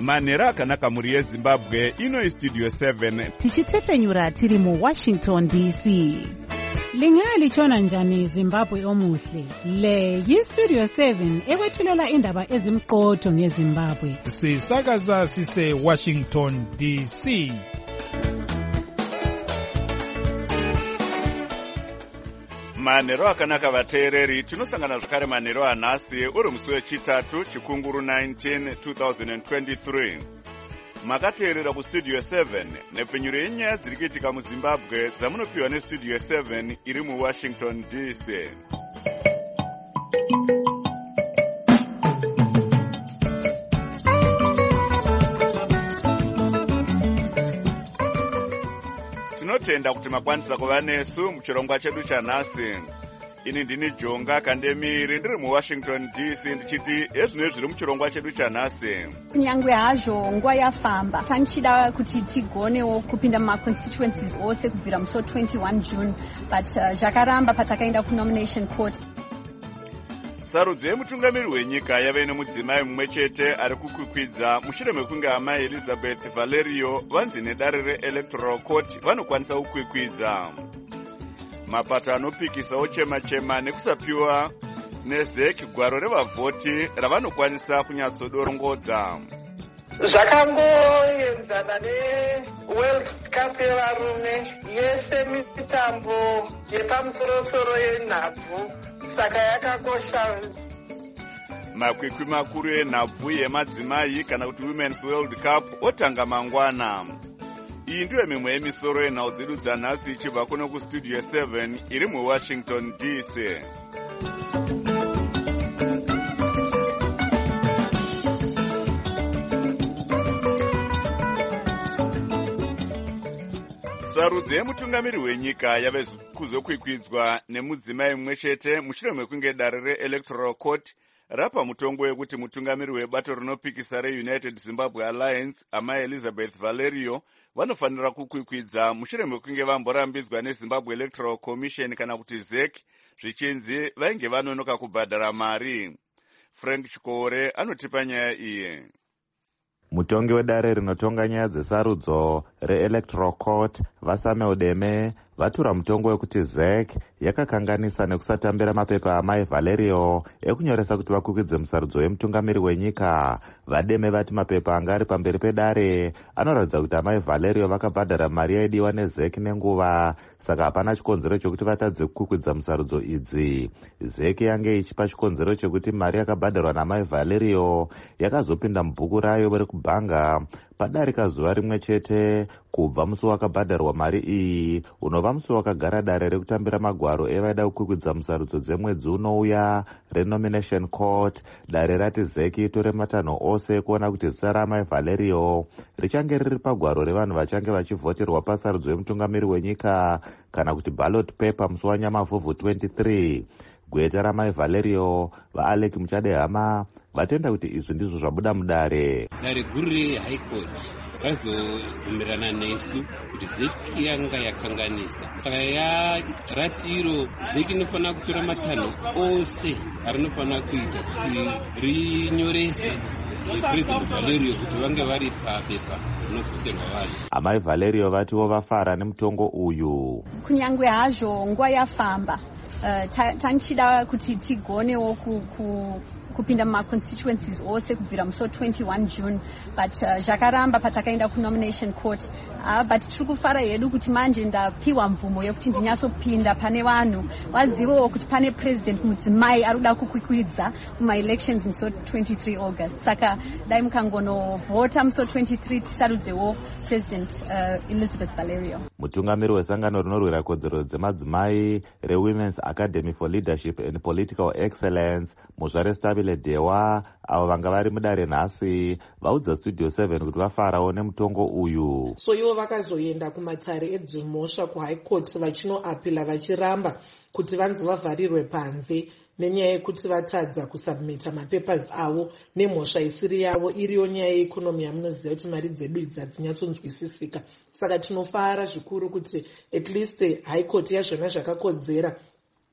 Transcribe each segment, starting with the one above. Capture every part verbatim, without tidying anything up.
manhero akanaka muri yezimbabwe. Ino istudio seven tichitsefenyura tiri mu Washington D C. Lingalitshona njani Zimbabwe omuhle? Le yistudio seven ekwethulela indaba ezimqotho ngeZimbabwe. Sisakaza sise Washington D C. manhero akanaka vateereri, tinosangana zvakare manhero anhasi uri musi wechitatu chikunguru nineteen twenty twenty-three. Makateerera kustudio seven nepfenyuro yenyaya dziri kuitika muZimbabwe dzamunopiwa nestudio seven iri muWashington D C. Tinotenda kuti makwanisa kuva nesu muchirongwa chedu chanhasi. Ini ndini Jonga Kandemiri ndiri muWashington D C ndichiti ezvino zviri muchirongwa chedu chanhasi. Kunyangwe hazvo nguva yafamba, tanchida kuti tigonewo kupinda mumaconstituencies ose kubvira musi twenty-one June, but uh, zvakaramba patakaenda kunomination court. Sarudzo yemutungamiri wenyika yave nemudzimai mumwe chete ari kukwikwidza mushure mekunge amai Elizabeth Valerio vanzi nedare reElectoral Court vanokwanisa kukwikwidza. Mapato anopikisawo chema-chema nekusapiwa nezeki gwaro revavhoti ravanokwanisa kunyatsodorongodza. Zvakangoenzana neWorld Cup yevarume yese mitambo yepamusorosoro yenhabvu, saka yakakosha. Makwikwi makuru enhabvu yemadzimai kana kuti Women's World Cup otanga mangwana. Iyi ndiyo mimwe yemisoro yenhau dzedu dzanhasi ichibva kuno kustudio seven iri muWashington D C. Sarudzo yemutungamiri wenyika yave kuzokwikwidzwa nemudzimai mumwe chete mushure mekunge dare reElectoral Court rapa mutongo wekuti mutungamiri webato rinopikisa reUnited Zimbabwe Alliance amai Elizabeth Valerio vanofanira kukwikwidza mushure mekunge vamborambidzwa neZimbabwe Electoral Commission kana kuti Z E C zvichinzi vainge vanonoka kubhadhara mari. Frank Chikore anotipa nyaya iyi. Mutongi wedare rinotonga nyaya dzesarudzo reElectoral Court Vasame Udeme vatura mutongo wekuti Z E C yakakanganisa nekusatambira mapepa amai Valerio ekunyoresa kuti vakwikidze musarudzo yemutungamiri wenyika. Vademe vati mapepa anga ari pamberi pedare anoratidza kuti amai Valerio vakabhadhara mari yaidiwa neZ E C nenguva, saka hapana chikonzero chekuti vatadze kukwikwidza musarudzo idzi. Z E C yange ichipa chikonzero chekuti mari yakabhadharwa namai Valerio yakazopinda mubhuku rayo rekubhanga padarika zuva rimwe chete kubva musi wakabhadharwa mari iyi unova musi wakagara dare rekutambira magwaro evaida kukwikwidza musarudzo dzemwedzi unouya renomination court. Dare rati Z E C itore matanho ose kuona kuti zita ramai Valerio richange riri pagwaro revanhu vachange vachivhoterwa pasarudzo yemutungamiri wenyika kana kuti ballot paper musi wanyamavhuvhu twenty-three. Gweta ramai Valerio vaAlec Muchadehama vatenda kuti izvi ndizvo zvabuda mudare. Dare guru reHigh Court razobvumirana nesu kuti Z E C yanga yakanganisa, saka yarati iro Z E C inofanira kutora matanho ose arinofanira kuita kuti rinyorese President Valerio kuti vange vari papepa rinokuterwa vanhu. Amai Valerio vatiwo vafara nemutongo uyu. Kunyangwe hazvo nguva yafamba, uh, tanchida kuti tigonewo ku, ku kupinda mumaconstituencies ose kubvira musi twenty-one June, but uh, zvakaramba patakaenda kunomination court. Uh, but tiri kufara hedu kuti manje ndapiwa mvumo yekuti ndinyatsopinda pane vanhu vazivewo kuti pane president mudzimai ari kuda kukwikwidza mumaelections musi twenty-three August. Saka dai mukangonovhota musi twenty-three tisarudzewo president uh, Elizabeth Valerio. Mutungamiri wesangano rinorwira kodzero dzemadzimai reWomen's Academy for Leadership and Political Excellence Muzvare Stabile Dewa avo vanga vari mudare nhasi vaudza studio seven kuti vafarawo nemutongo uyu. So ivo vakazoenda kumatsare edzimhosva kuHigh Court vachinoapila vachiramba kuti vanzi vavharirwe panze nenyaya yekuti vatadza kusubmita mapapers avo nemhosva isiri yavo, iriyo nyaya yeikonomi yamunoziva kuti mari dzedu idzi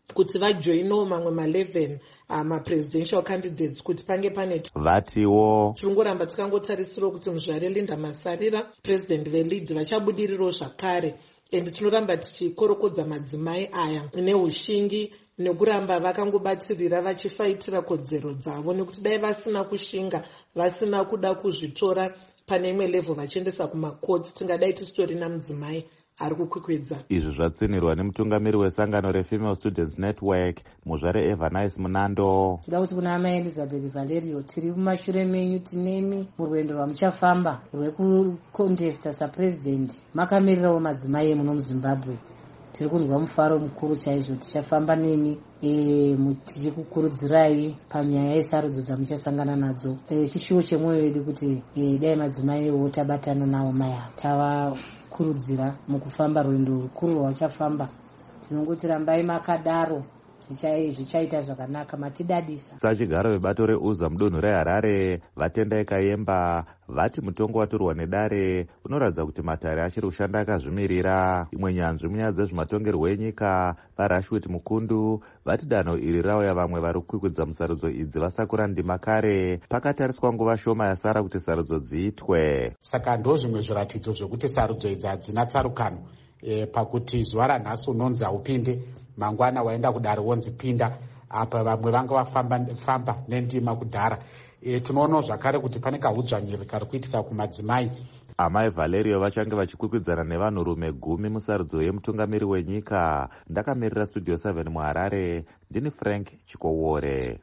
kuti vajoinewo mamwe ma eleven uh, mapresidential candidates kuti pange pane vatiwo tirongoramba tikangotarisirawo kuti muzvare Linda Masarira president veLeeds vachabudirirawo zvakare, and tinoramba tichikorokodza madzimai aya neushingi nekuramba vakangobatsirira vachifaitira kodzero dzavo, nekuti dai vasina kushinga vasina kuda kuzvitora pane imwe level vachiendesa kumakotsi tingadai tisitorina mudzimai ari kukwikwidza. Izvi zvatsinirwa nemutungamiri wesangano reFemale Students Network muzvare Evanice Munando. Nda kuti kuna amai Elizabeth Valerio tiri mumashure menyu tinemi murwendo rwamuchafamba rwekukontesta sapresident makamirirawo madzimai emuno muZimbabwe. Tiri kunzwa mufaro mukuru chaizvo, tichafamba nemi e, tichikukurudzirai panyaya yesarudzo dzamuchasangana nadzo. E, chishuwo chemwoyo wedu kuti e, dai madzimai ewo tabatana nawo maya tava kurudzira mukufamba rwendo rukuru rwachafamba. Tinongoti rambai makadaro zvichaita zvakanaka, matidadisa. Sachigaro vebato reUZA mudunhu reHarare vatendai Kayemba vati mutongo watorwa nedare unoratidza kuti matare achiri kushanda akazvimirira. Imwe nyanzvi munyaya dzezvematongerwo enyika vaRashwit Mukundu vati danho iri rauya vamwe vari kukwikwidza musarudzo idzi vasakura ndima kare, pakatariswa nguva shoma yasara kuti sarudzo dziitwe. Saka ndo zvimwe zviratidzo zvokuti sarudzo idzi hadzina tsarukano e, pakuti zuva ranhasi unonzi haupinde, mangwana waenda kudare wonzi pinda, apa vamwe vanga vafamba famba nendima kudhara. E, tinoona zvakare kuti pane kahudzvanyiri kari kuitika kumadzimai. Amai Valerio vachange vachikwikwidzana nevanhurume gumi musarudzo yemutungamiri wenyika. Ndakamirira Studio seven muHarare, ndini Frank Chikowore.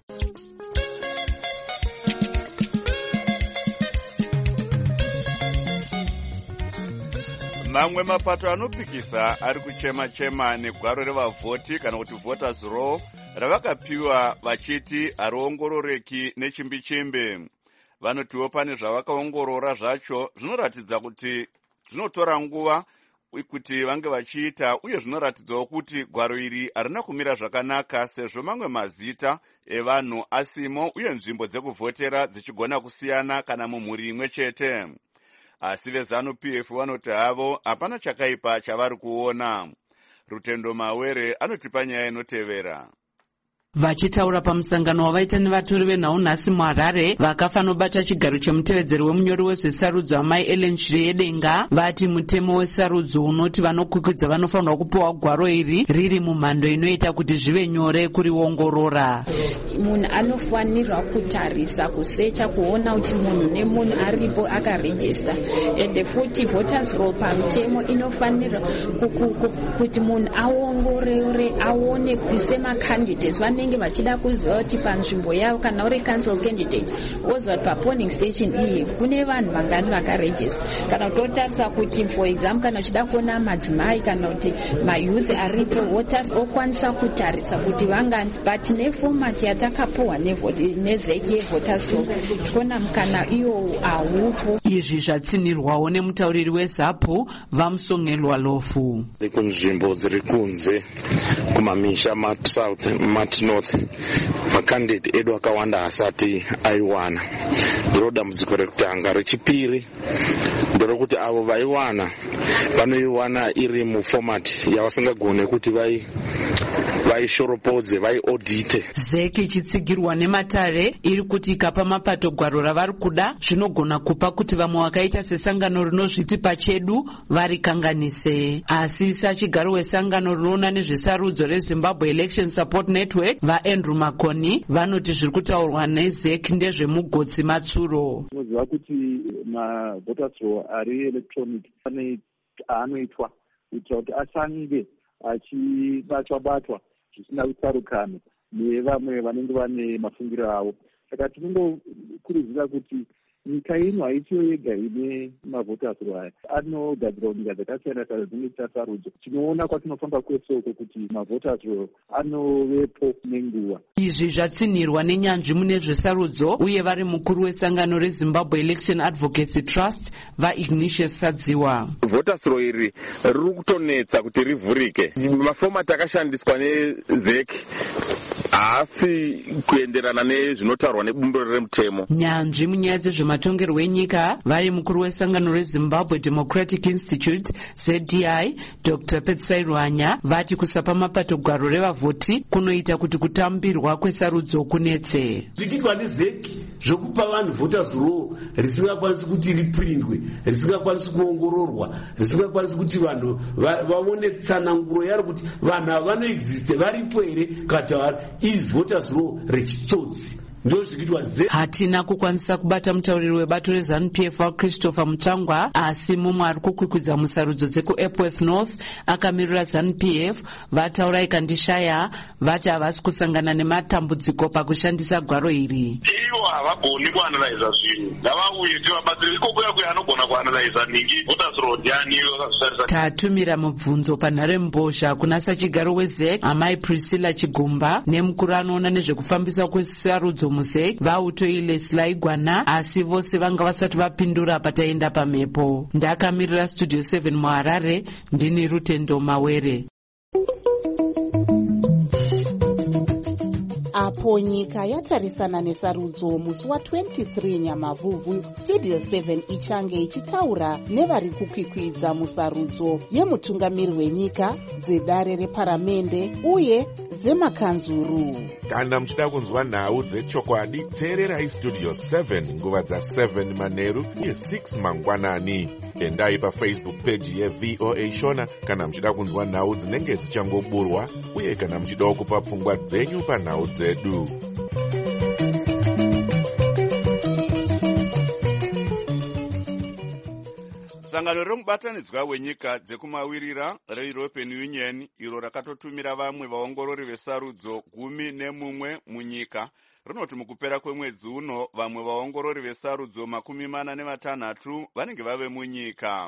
Mamwe mapato anopikisa ari kuchema-chema negwaro revavhoti kana kuti voters roll ravakapiwa vachiti hariongororeki nechimbi-chimbi. Vanotiwo pane zvavakaongorora zvacho zvinoratidza kuti zvinotora nguva kuti vange vachiita, uye zvinoratidzawo kuti gwaro iri harina kumira zvakanaka sezvo mamwe mazita evanhu asimo uye nzvimbo dzekuvhotera dzichigona kusiyana kana mumhuri imwe chete. Asi veZANU P F vanoti havo hapana chakaipa chavari kuona. Rutendo Mawere anotipa nyaya inotevera. Vachitaura pamusangano wavaita nevatori venhau nhasi muHarare vakafanobata chigaro chemutevedzeri wemunyori wezvesarudzo amai Ellen Shiryedenga vati mutemo wesarudzo unoti vanokwikwidza vanofanirwa kupiwa gwaro iri riri mumhando inoita kuti zvive nyore kuriongorora. Munhu anofanirwa kutarisa kusecha kuona kuti munhu nemunhu aripo akarejista, ende futi voters roll pamutemo inofanirwa kuti munhu aongorore aone kusema candidates vanenge vachida kuziva kuti panzvimbo yavo kana uri council candidate wozwa kuti papolling station iyi kune vanhu vangani vakarejista. Kana kutotarisa kuti for example kana uchida kuona madzimai kana kuti mayouth aripo okwanisa kutarisa kuti vangani, but neformat yatakapuwa nezeki yevoters roll tikuona mukana iyo haupo. Izvi zvatsinirwawo nemutauriri weZAPU Vamusongelwa Lofu. Kunzvimbo dziri kunze kumamisha matsouth matnorth makandidate edu akawanda asati aiwana. Ndiro dambudziko rekutanga. Rechipiri nderekuti avo vaiwana vanoiwana iri muformat yavasingagone kuti vai vaishoropodze vaiodite. Zeki ichitsigirwa nematare iri kuti ikapa mapato gwaro ravari kuda zvinogona kupa kuti vamwe vakaita sesangano rinozviti pachedu varikanganise. Asi sachigaro wesangano rinoona nezvesarudzo reZimbabwe Election Support Network vaAndrew Makoni vanoti zviri kutaurwa nezeki ndezvemugotsi matsuro. Unoziva kuti mavoters roll ari electronic ane anoitwa kuitira kuti asange achibatwa-batwa zvisina kutsarukano nevamwe vanenge vane mafungiro avo. Saka tinongokurudzira kuti nyika ino haisiyo yega ine mavhoters roll aya, anogadzirawo nyika dzakasiyana-siyana dzinoita sarudzo. Tinoona kwatinofamba kwesoko kuti mavhoters roll anovepo nenguva. Izvi zvatsinirwa nenyanzvi mune zvesarudzo uye vari mukuru wesangano reZimbabwe Election Advocacy Trust vaIgnatius Sadziwa. Voters roll iri riri kutonetsa kuti rivhurike. Mafomati akashandiswa nezeki haasi kuenderana nezvinotaurwa nebumbiro remutemo. Nyanzvi munyaya dzezvematongerwo enyika vari mukuru wesangano reZimbabwe Democratic Institute Z D I Doctor Petsai Rwanya vati kusapa mapato gwaro revavhoti kunoita kuti kutambirwa kwesarudzo kunetse. Zvikiitwa nezeki zvokupa vanhu voters roll risingakwanisi kuti ripirindwe, risingakwanisi kuongororwa, risingakwanisi kuti vanhu vaone tsananguro yaro kuti vanhu ava vanoexiste varipo here kana voters roll rechitsotsi. Hatina kukwanisa kubata mutauriri webato reZANU P F Christopher Mutangwa, asi mumwe ari kukwikwidza musarudzo dzekuEpworth North akamirira ZANU P F vataura ikandishaya vati havasi kusangana nematambudziko pakushandisa gwaro iri. Ivo havagoni kuanalyza zvinhu, ngavauye kuti vabatsire ikokuya kuya anogona kuanalyza ningi voters roll ndiani vakazvishandisa. Tatumira mubvunzo panhare mbozha kuna sachigaro weZ E C amai Priscilla Chigumba nemukuru anoona nezvekufambiswa kwesarudzo muZe vautoile Silaigwana, asi vose vanga vasati vapindura pataenda pamhepo. Ndakamirira Studio seven muHarare, ndini Rutendo Mawere. Apo nyika yatarisana nesarudzo musi wa23 Nyamavhuvhu, Studio seven ichange ichitaura nevari kukwikwidza musarudzo yemutungamiri wenyika, dzedare reparamende uye dzemakanzuru. Kana muchida kunzwa nhau dzechokwadi, teererai Studio seven nguva dza7 manheru uye six mangwanani. Endai paFacebook page yeV O A Shona kana muchida kunzwa nhau dzinenge dzichangoburwa uye kana muchidawo kupa pfungwa dzenyu panhau dzedu. Sangano remubatanidzwa wenyika dzekumawirira reEuropean Union iro rakatotumira vamwe vaongorori vesarudzo gumi nemumwe munyika rinoti mukupera kwemwedzi uno vamwe vaongorori vesarudzo makumi mana nematanhatu vanenge vave munyika.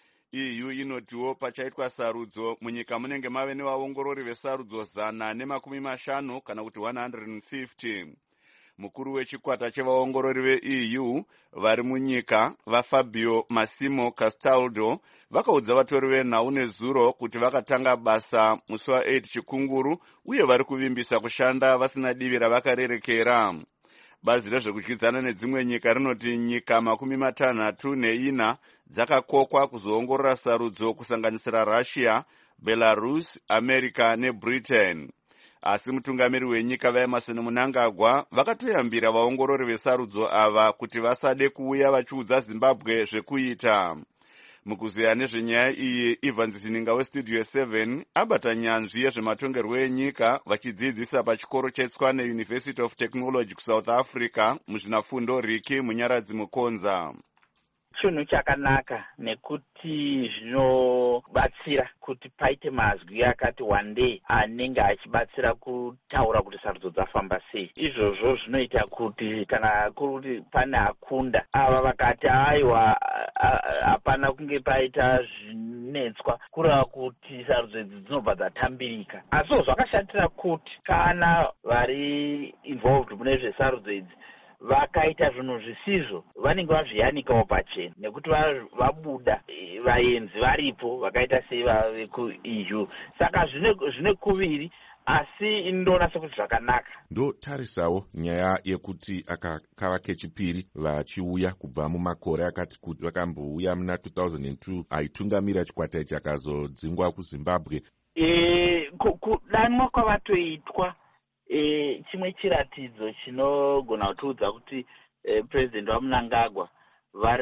E U inotiwo pachaitwa sarudzo munyika munenge mave nevaongorori vesarudzo zana nemakumi mashanu kana kuti one hundred fifty. Mukuru wechikwata chevaongorori veE U vari munyika vaFabio Massimo Castaldo vakaudza vatori venhau nezuro kuti vakatanga basa musi wa8 Chikunguru uye vari kuvimbisa kushanda vasina divi ravakarerekera. Bazi rezvekudyidzana nedzimwe nyika rinoti nyika makumi matanhatu neina dzakakokwa kuzoongorora sarudzo kusanganisira Russia, Belarus, America neBritain. Asi mutungamiri wenyika vaEmerson Mnangagwa vakatoyambira vaongorori vesarudzo ava kuti vasade kuuya vachiudza Zimbabwe zvekuita. Mukuziya nezvenyaya iyi, Evans Zininga weStudio seven abata nyanzvi yezvematongerwo enyika vachidzidzisa pachikoro cheTswane University of Technology kuSouth Africa muzvinafundo Riki Munyaradzi Mukonza. Chinhu chakanaka nekuti zvinobatsira kuti paite mazwi akati wandei anenge achibatsira kutaura kuti sarudzo dzafamba sei. Izvozvo zvinoita kuti kana kuti pane akunda ava vakati aiwa hapana kunge paita zvinetswa kureva kuti sarudzo idzi dzinobva dzatambirika. Asiwo zvakashatira kuti kana vari involved mune zvesarudzo idzi vakaita zvinhu zvisizvo vanenge vazviyanikawo pachena nekuti vabuda vaenzi varipo vakaita sei vekuE U. Saka zvine kuviri asi indoona sekuti zvakanaka. Ndotarisawo nyaya yekuti aka kava kechipiri vachiuya kubva mumakore akati kuti vakambouya muna two thousand two aitungamira chikwata ichi akazodzingwa kuZimbabwe. E, kudanwa kwavatoitwa E, chimwe chiratidzo chinogona kutiudza kuti e, President waMnangagwa vari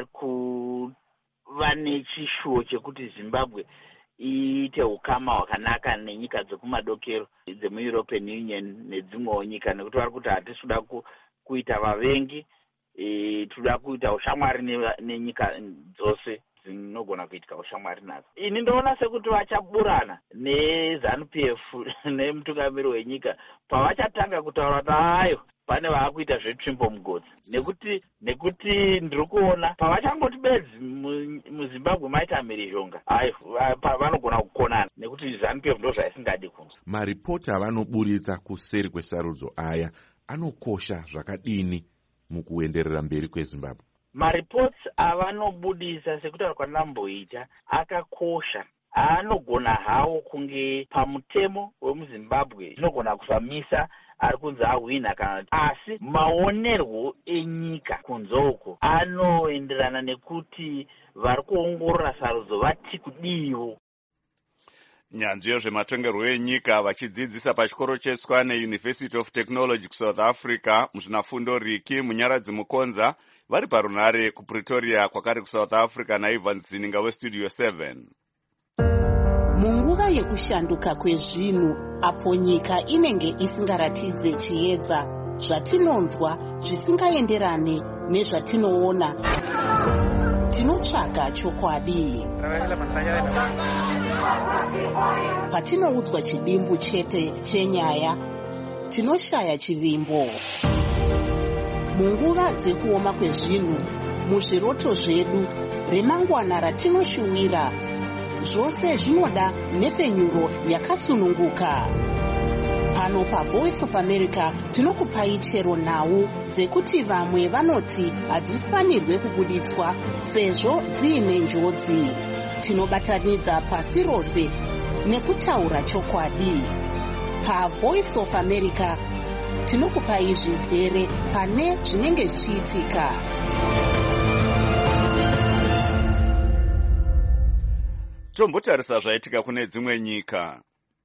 kuva nechishuwo chekuti Zimbabwe iite ukama hwakanaka nenyika dzekumadokero dzemuEuropean Union nedzimwewo nyika, nekuti vari kuti hatisi kuda kuita vavengi, e, toda kuita ushamwari nenyika dzose dzinogona kuitika ushamwari nadzo. Ini ndoona sekuti vachaburana neZANU P F nemutungamiri wenyika pavachatanga kutaura kuti ayo pane vaakuita zvetsvimbo mugodzi, nekuti nekuti ndiri kuona pavachangoti bedzi muZimbabwe maita mhirizhonga ayo vanogona kukonana, nekuti ZANU P F ndo zvaisingadi kunzwa. Maripoti avanoburitsa kuseri kwesarudzo aya anokosha zvakadini mukuenderera mberi kweZimbabwe? Maripots avanobudisa sekutaura kwandamboita akakosha. Anogona hawo kunge pamutemo wemuZimbabwe zvinogona kufamisa ari kunzi ahwina kana kuti, asi maonerwo enyika kunze uko anoenderana nekuti vari kuongorora sarudzo vati kudiiwo. Nyanzvi yezvematongerwo enyika vachidzidzisa pachikoro cheTswane University of Technology kuSouth Africa muzvinafundo Riki Munyaradzi Mukonza vari parunare kuPretoria kwakare kuSouth Africa naIvan Zininga weStudio seven. Munguva yekushanduka kwezvinhu apo nyika inenge isingaratidze chiedza zvatinonzwa zvisingaenderane nezvatinoona, tinotsvaga chokwadi. Patinoudzwa chidimbu chete chenyaya, tinoshaya chivimbo. Munguva dzekuoma kwezvinhu, muzviroto zvedu, remangwana ratinoshuwira, zvose zvinoda nhepfenyuro yakasununguka. Pano paVoice of America tinokupai chero nhau dzekuti vamwe vanoti hadzifanirwe kubuditswa sezvo dziine njodzi. Tinobatanidza pasi rose nekutaura chokwadi. PaVoice of America tinokupai zvizere pane zvinenge zvichiitika. Tombotarisa zvaitika kune dzimwe nyika.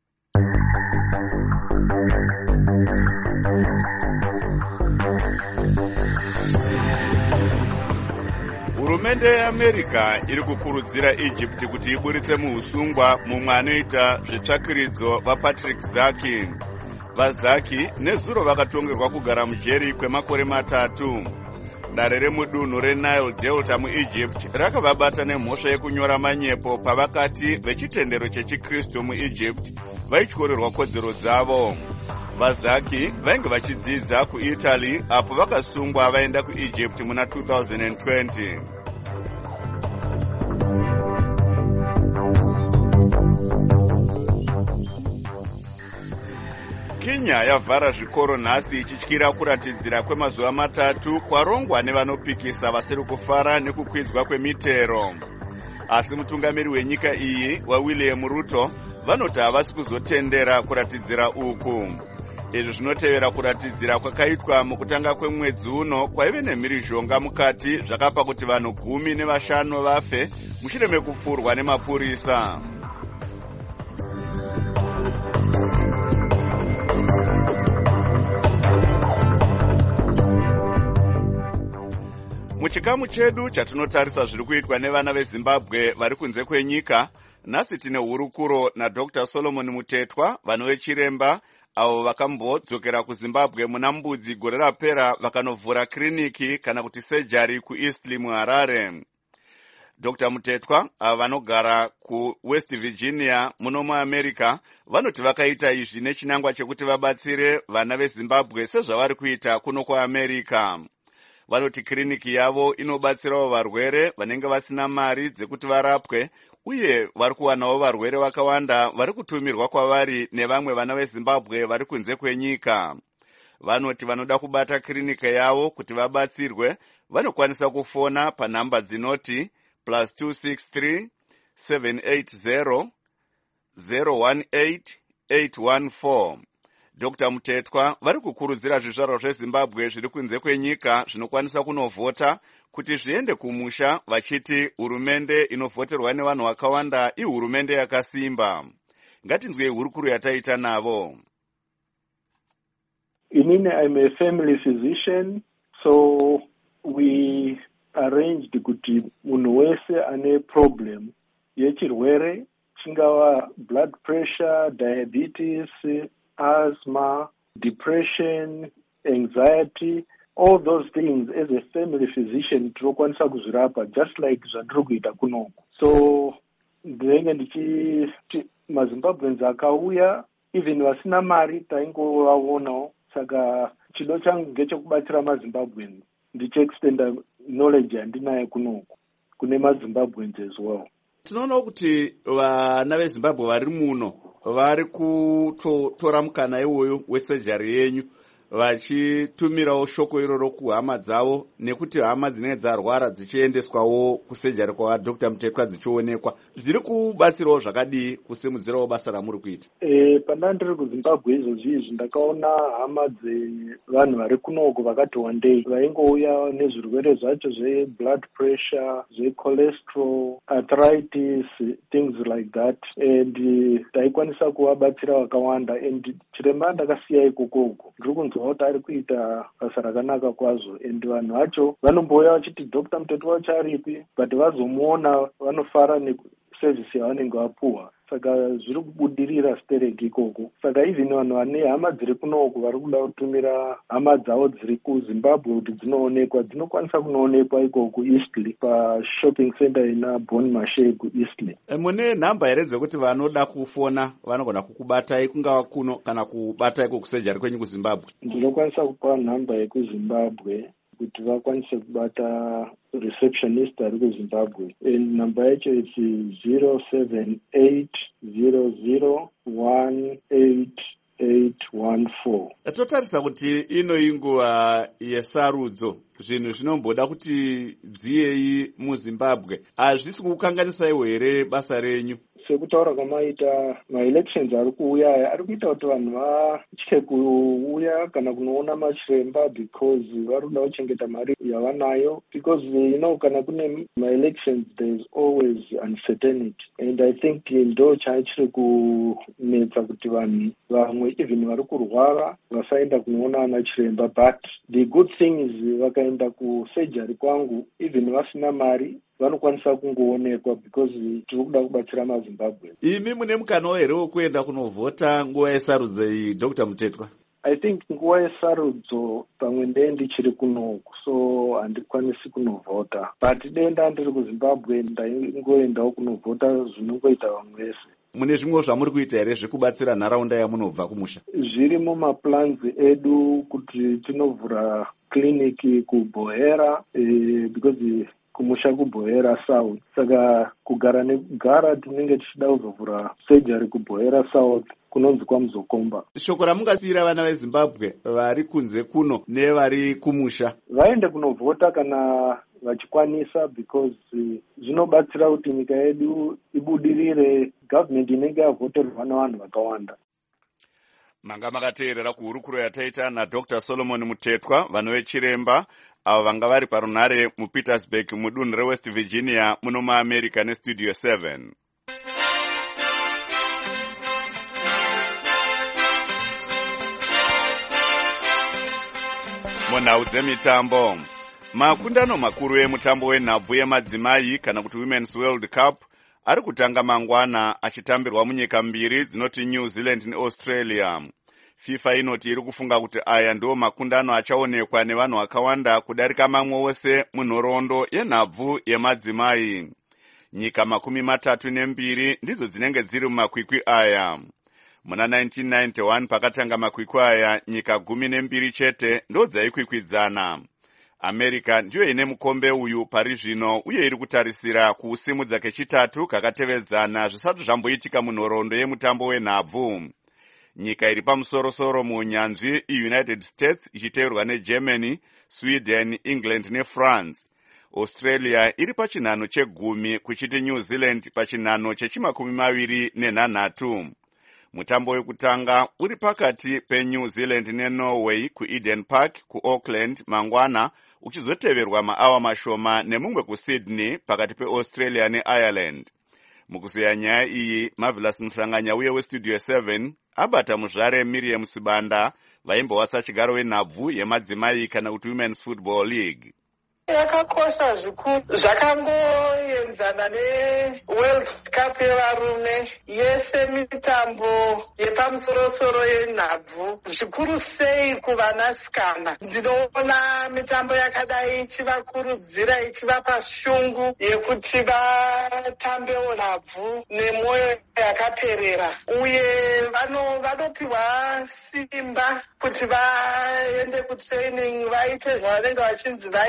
Hurumende yeAmerica iri kukurudzira Egypt kuti iburitse muusungwa mumwe anoita zvetsvakiridzo vaPatrick Zaki. VaZaki nezuro vakatongerwa kugara mujeri kwemakore matatu. Dare remudunhu reNile Delta muEgypt rakavabata nemhosva yekunyora manyepo pavakati vechitendero chechikristu muEgypt vaityorerwa kodzero dzavo. VaZaki vainge vachidzidza kuItaly apo vakasungwa vaenda kuEgypt muna two thousand twenty. Kenya yavhara zvikoro nhasi ichityira kuratidzira kwemazuva matatu kwarongwa nevanopikisa vasiri kufara nekukwidzwa kwemitero. Asi mutungamiri wenyika iyi waWilliam Ruto vanoti havasi kuzotendera kuratidzira uku. Izvi zvinotevera kuratidzira kwakaitwa mukutanga kwemwedzi uno kwaive nemhirizhonga mukati zvakapa kuti vanhu gumi nevashanu vafe mushure mekupfurwa nemapurisa. Muchikamu chedu chatinotarisa zviri kuitwa nevana veZimbabwe vari kunze kwenyika, nhasi tine hurukuro naDr Solomon Mutetwa, vano vechiremba avo vakambodzokera kuZimbabwe muna Mbudzi gore rapera vakanovhura kliniki kana kuti sejari kuEastleigh muHarare. Doctor Mutetwa ava vanogara kuWest Virginia muno muAmerica vanoti vakaita izvi nechinangwa chekuti vabatsire vana veZimbabwe sezvavari kuita kuno kuAmerica. Vanoti kliniki yavo inobatsirawo varwere vanenge vasina mari dzekuti varapwe, uye vari kuwanawo varwere vakawanda vari kutumirwa kwavari nevamwe vana veZimbabwe vari kunze kwenyika. Vanoti vanoda kubata klinika yavo kuti vabatsirwe vanokwanisa kufona panhamba dzinoti plus two six three seven eight zero zero one eight eight one four. Doctor Mutetwa vari kukurudzira zvizvarwa zveZimbabwe zviri kunze kwenyika zvinokwanisa kunovhota kuti zviende kumusha vachiti hurumende inovhoterwa nevanhu vakawanda ihurumende yakasimba. Ngatinzwei hurukuro yataita navo. Inini, I'm a family physician, so we arranged kuti munhu wese ane problem yechirwere chingava blood pressure, diabetes, asthma, depression, anxiety, all those things as a family physician tinokwanisa kuzvirapa just like zvandiri kuita kunoku. So ndinenge ndichiti maZimbabweans akauya even vasina mari taingovaonawo, saka chido changu ngechekubatsira maZimbabweans ndichiextenda knowledge yandinayo kunoku kune maZimbabweans as well. Tinoona kuti vana veZimbabwe vari muno vari kutora mukana iwoyo wesejari yenyu. vachitumirawo shoko iroro kuhama dzavo, nekuti hama dzinenge dzarwara dzichiendeswawo kusejari kwaDr Mutekwa dzichionekwa. Zviri kubatsirawo zvakadii kusimudzirawo basa ramuri kuita? E, pandanga ndiri kuZimbabwe izvozvi izvi ndakaona hama dzevanhu vari kunoko vakati wandei vaingouya nezvirwere zvacho zveblood pressure, zvecholesterol, arthritis, things like that, and taikwanisa kuvabatsira vakawanda. And chiremba ndakasiya ikokoko ndiri kunzwa kuti ari kuita basa rakanaka kwazvo, and vanhu vacho vanombouya vachiti Dr Mutetwa ucharipi, but vazomuona vanofara neservice yavanenge vapuhwa. Saka zviri kubudirira stereki ikoko. Saka even vanhu vane hama dziri kunoko vari kuda kutumira hama dzavo dziri kuZimbabwe kuti dzinoonekwa, dzinokwanisa kunoonekwa ikoko Eastleigh pashopping center ina Bon Marché kuEastleigh. E, mune nhamba here dzekuti vanoda kufona vanogona kukubatai kungava kuno kana kubatai kukusejari kwenyu kuZimbabwe? Ndinokwanisa kupa nhamba yekuZimbabwe kuti vakwanise kubata receptionist ari kuZimbabwe. And namba yacho iti zero seven eight zero zero one eight eight one four. Totarisa kuti ino inguva yesarudzo, zvinhu zvinomboda kuti dziyei muZimbabwe. Hazvisi kukanganisaiwo here basa renyu? Sekutaura kwamaita maelections ari kuuya aya ari kuita kuti vanhu vatye kuuya kana kunoona machiremba because vari kuda kuchengeta mari yavanayo, because you know kana kune maelections there is always uncertainty, and I think ndo chachiri kunetsa kuti vanhu vamwe even vari kurwara vasaenda kunoona ana chiremba. But the good thing is vakaenda kusurgery kwangu even vasina mari vanokwanisa kungoonekwa because tiri kuda kubatsira maZimbabwe. Imi mune mukana here wekuenda kunovhota nguva yesarudzo iyi Dr Mutetwa? I think nguva yesarudzo pamwe ndee ndichiri kunoko, so handikwanisi kunovhota, but denda ndiri kuZimbabwe ndaingoendawo kunovhota zvinongoita vamwe vese. Mune zvimwe zvamuri kuita here zvekubatsira nharaunda yamunobva kumusha? Zviri mumaplans edu kuti tinovhura kliniki kuBohera, eh, because kumusha kuBohera South. Saka kugara nekugara tinenge tichida kuzovhura surgery kuBohera South kunonzi kwaMuzokomba. Shoko ramungasiyira vana veZimbabwe vari kunze kuno nevari kumusha? Vaende kunovhota kana vachikwanisa, because zvinobatsira kuti nyika yedu ibudirire, government inenge yavhoterwa navanhu vakawanda. Manga makateerera kuhurukuro yataita naDr Solomon Mutetwa, vanhu vechiremba avo vanga vari parunhare muPetersburg mudunhu reWest Virginia muno muAmerica neStudio seven. Munhau dzemitambo, makundano makuru emutambo wenhabvu yemadzimai kana kuti Women's World Cup ari kutanga mangwana achitambirwa munyika mbiri dzinoti New Zealand neAustralia. FIFA inoti iri kufunga kuti aya ndiwo makundano achaonekwa nevanhu vakawanda kudarika mamwe wose munhoroondo yenhabvu yemadzimai. Nyika makumi matatu nembiri ndidzo dzinenge dziri mumakwikwi aya. Muna nineteen ninety-one pakatanga makwikwi aya, nyika gumi nembiri chete ndo dzaikwikwidzana. America ndiyo ine mukombe uyu pari zvino uye iri kutarisira kuusimudza kechitatu kakatevedzana zvisati zvamboitika munhoroondo yemutambo wenhabvu. Nyika iri pamusorosoro muunyanzvi iUnited States ichiteverwa neGermany, Sweden, England neFrance. Australia iri pachinhano chegumi kuchiti New Zealand pachinhano chechimakumi maviri nenhanhatu. Mutambo wekutanga uri pakati peNew Zealand neNorway kuEden Park kuAuckland mangwana, uchizoteverwa maawa mashoma nemumwe kuSydney pakati peAustralia neIreland. Mukuzeya nyaya iyi, Marvelous Mhlanganya uye weStudio seven abata muzvare Miriam Sibanda vaimbowasa chigaro wenhabvu yemadzimai kana kuti Women's Football League. Yakakosha zvikuru, zvakangoenzana neWorld Cup yevarume, yese mitambo yepamusorosoro yenhabvu, zvikuru sei kuvanasikana. Ndinoona mitambo yakadai ichivakurudzira, ichivapa shungu yekuti vatambewo nhabvu nemwoyo yakaperera, uye vanopiwa simba kuti vaende kutraining, vaite zvavanenge vachinzi vaite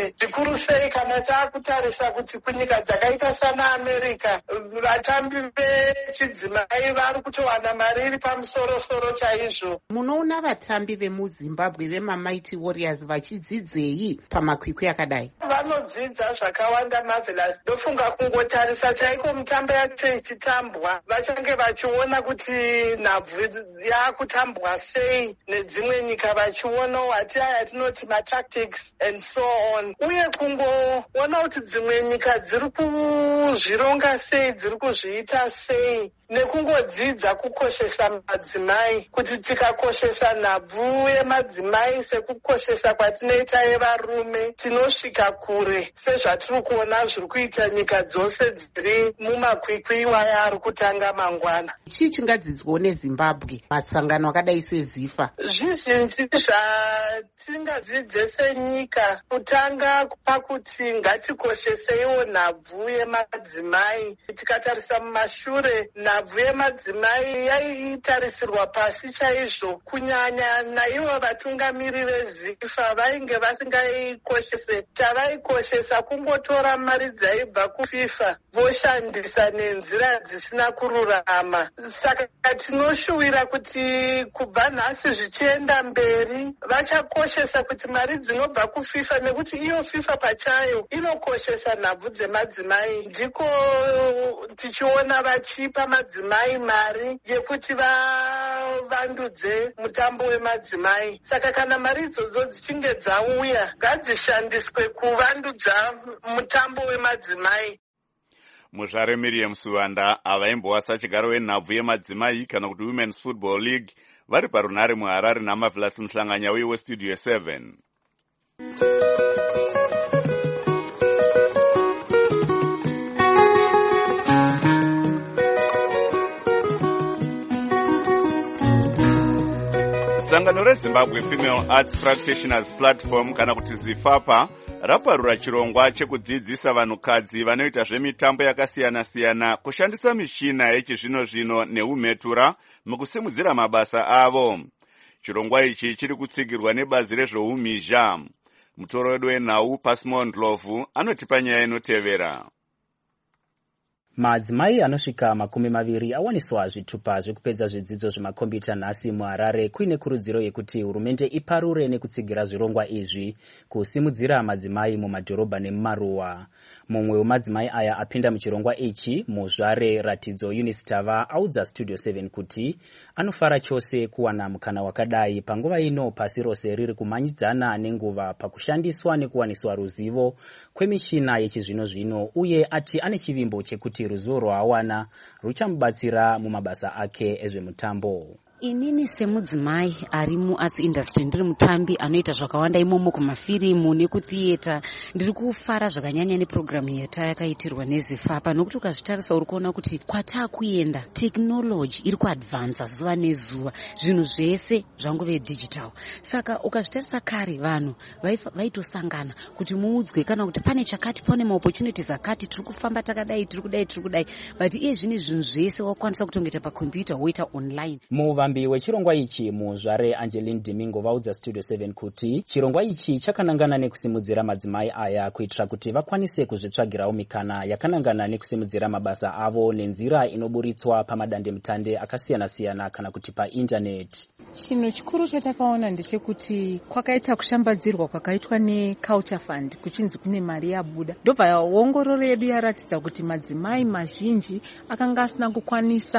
zimbabwe zvikuru sei kana taakutarisa kuti kunyika dzakaita sana america vatambi vechidzimai vari kutowana mari iri pamusorosoro chaizvo. Munoona vatambi vemuzimbabwe vemamighty warriors vachidzidzei pamakwikwi akadai? Vanodzidza zvakawanda Marvelous. Ndofunga kungotarisa chaiko mutambo yacho ichitambwa vachange vachiona kuti nhabvu yaakutambwa sei nedzimwe nyika, vachiona wati aya tinoti matactics and so on, uye kungoona kuti dzimwe nyika dziri kuzvironga sei, dziri kuzviita sei, nekungodzidza kukoshesa madzimai, kuti tikakoshesa nhabvu yemadzimai sekukoshesa kwatinoita yevarume tinosvika kure sezvatiri kuona zviri kuita nyika dzose dziri mumakwikwi iwaya ari kutanga mangwana. Chii chingadzidzwawo nezimbabwe matsangano akadai sezifa? Zvizhinji zvatingadzidze senyika, kutanga pakuti ngatikoshesewo nhabvu yemadzimai. Tikatarisa mumashure, nhabvu yemadzimai yaitarisirwa pasi chaizvo, kunyanya naivo vatungamiri vezifa vainge vasingaikoshese. Tavaikoshesa kungotora mari dzaibva kufifa voshandisa nenzira dzisina kururama. Saka tinoshuwira kuti kubva nhasi zvichienda mberi vachakoshesa kuti mari dzinobva kufifa, nekuti iyo fifa pachayo inokoshesa nhabvu dzemadzimai. Ndiko tichiona vachipa madzimai mari yekuti vavandudze mutambo wemadzimai. Saka kana mari idzodzo dzichinge dzauya ngadzishandiswe kuvandudza mutambo wemadzimai. Muzvare Miriam Suvanda avaimbowasa chigaro wenhabvu yemadzimai kana kuti Women's Football League vari parunhare muHarare naMarvelous Muhlanganya weStudio seven. Sangano reZimbabwe Female Arts Practitioners Platform kana kuti ZIFAPA raparura chirongwa chekudzidzisa vanhukadzi vanoita zvemitambo yakasiyana-siyana kushandisa michina yechizvino-zvino neumhetura mukusimudzira mabasa avo. Chirongwa ichi chiri kutsigirwa nebazi rezvoumhizha. Mutoro wedu wenhau Pasmon Ndlovu anotipa nyaya inotevera. Madzimai anosvika makumi maviri awaniswa zvitupa zvekupedza zvidzidzo zvemakombiyuta nhasi muHarare kuine kurudziro yekuti hurumende iparure nekutsigira zvirongwa izvi kusimudzira madzimai mumadhorobha nemumaruwa. Mumwe wemadzimai aya apinda muchirongwa ichi, muzvare Ratidzo Eunice Tava, audza Studio seven kuti anofara chose kuwana mukana wakadai panguva ino pasi rose riri kumanyidzana nenguva pakushandiswa nekuwaniswa ruzivo kwemishina yechizvino-zvino, uye ati ane chivimbo chekuti ruzivo rwaawana ruchamubatsira mumabasa ake ezvemutambo. Inini semudzimai ari muarts industry, ndiri mutambi anoita zvakawanda imomo kumafirimu nekutheater, ndiri kufara zvakanyanya nepurogiramu yatayakaitirwa neZIFAPA, nokuti ukazvitarisa uri kuona kuti kwatakuenda tekinoloji iri kuadvanza zuva nezuva, zvinhu zvese zvangove digital. Saka ukazvitarisa kare vanhu vaitosangana kuti muudzwe kana kuti pane chakati, pane maopportunities akati, tiri kufamba takadai, tiri kudai, tiri kudai, but iye zvine zvinhu zvese wakwanisa kutongeta pakombiyuta woita online. Muvambi wechirongwa ichi muzvare Angeline Domingo vaudza Studio seven kuti chirongwa ichi chakanangana nekusimudzira madzimai aya kuitira kuti vakwanise kuzvitsvagirawo mikana yakanangana nekusimudzira mabasa avo nenzira inoburitswa pamadandemutande akasiyana-siyana kana kuti paindaneti. Chinhu chikuru chatakaona ndechekuti kwakaita kushambadzirwa kwakaitwa neCulture Fund kuchinzi kune mari yabuda. Ndobva ongororo yedu yaratidza kuti madzimai mazhinji akanga asina kukwanisa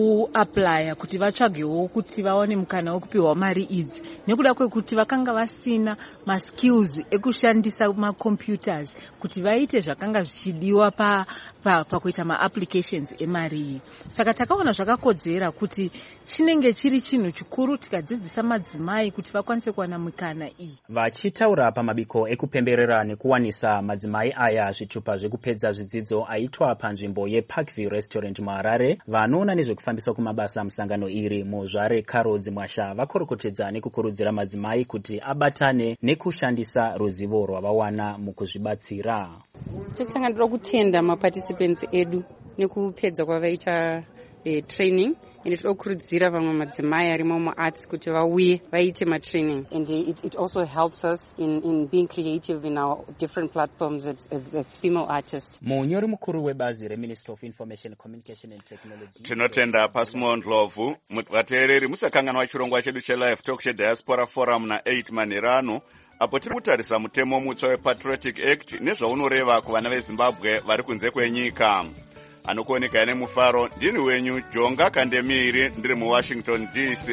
kuaplya kuti vatsvagewo kuti vaone mukana wekupiwa mari idzi, nekuda kwekuti vakanga vasina maskills ekushandisa macomputers kuti vaite zvakanga zvichidiwa pa pakuita maapplications emari iyi. Saka takaona zvakakodzera kuti chinenge chiri chinhu chikuru tikadzidzisa madzimai kuti vakwanise kuwana mikana iyi. Vachitaura pamabiko ekupemberera nekuwanisa madzimai aya zvitupa zvekupedza zvidzidzo aitwa panzvimbo yeParkview Restaurant muHarare, vanoona nezvekufambiswa kumabasa musangano iri muzvare Carol Dzimwasha vakorokotedza nekukurudzira madzimai kuti abatane nekushandisa ruzivo rwavawana mukuzvibatsira. Tanga ndira kutenda maparticipants edu nekupedza kwavaita eh, training ende tinokurudzira vamwe madzimai arimo muarts kuti vauye vaite matraining, and it, it also helps us in, in being creative in our different platforms as, as, as female artists. munyori mukuru webazi reministry of information communication and technology tinotenda Pasimon Ndlovu. Vateereri musakanganwa chirongwa chedu chelive talk chediaspora forum na eight manherano apo tiri kutarisa mutemo mutsva wepatriotic act nezvaunoreva kuvana vezimbabwe vari kunze kwenyika. Anokuoneka ine mufaro ndini wenyu Jonga Kandemiri, ndiri muWashington D C.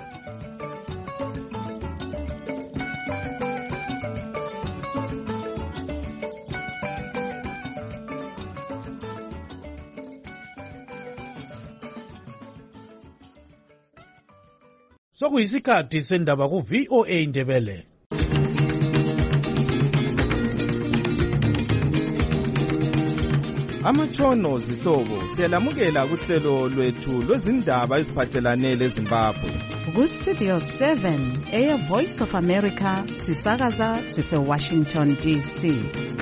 Sokuyisikhathi sendaba ku V O A Ndebele. Amatshono zihlobo siyalamukela kuhlelo lwethu lwezindaba eziphathelane leZimbabwe. Ku Studio seven, Air Voice of America, sisakaza sise Washington D C.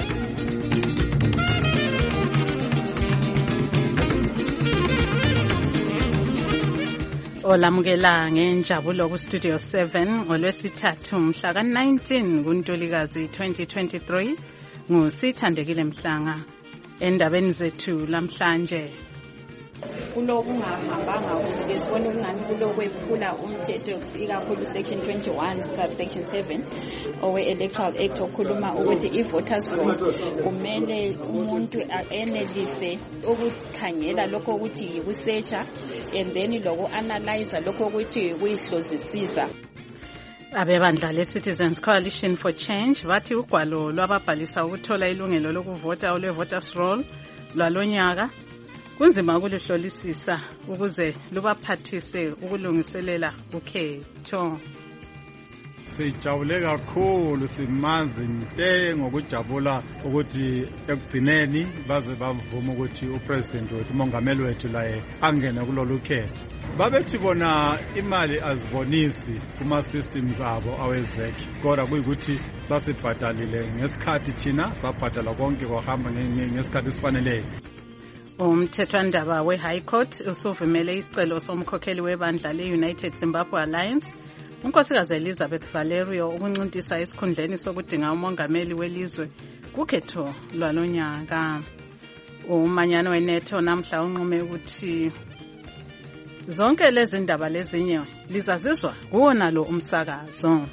Olamukela ngenjabulo ku Studio seven ngolwesithathu mhla ka nineteen kuNtulikazi twenty twenty-three. Ngusithandekile Mhlanga. Endabeni zethu lamhlanje kulokungahambanga kuhle sibona ukungani kulokwephula umthetho ikakhulu section twenty-one subsection seven owe-electoral act okhuluma ukuthi i-voters roll kumele umuntu enelise ukukhangela lokho ukuthi yikusearcha and then loku-analyza lokho ukuthi kuyihlozisisa. Abebandla le-Citizens Coalition for Change bathi ugwalo lwababhalisa ukuthola ilungelo lokuvota olwe-voters roll lwalonyaka kunzima ukuluhlolisisa ukuze lubaphathise ukulungiselela ukhetho. Sijabule kakhulu, simanzi nte ngokujabula ukuthi ekugcineni baze bavuma ukuthi upresident wethu umongameli wethu laye angene kulolu khetho. Babethi bona imali azibonisi kuma systems abo awezeki, kodwa kuyikuthi sasibhadalile ngesikhathi thina sabhadala konke kwahamba ngesikhathi esifaneleyo. Umthethwandaba we-High Court usuvumele isicelo somkhokheli webandla le-United Zimbabwe Alliance unkosikazi Elizabeth Valerio ukuncintisa esikhundleni sokudinga umongameli welizwe kukhetho lwalonyaka. Umanyano weNetho namhla unqume ukuthi zonke lezi ndaba lezinye lizazizwa kuwona lo umsakazo.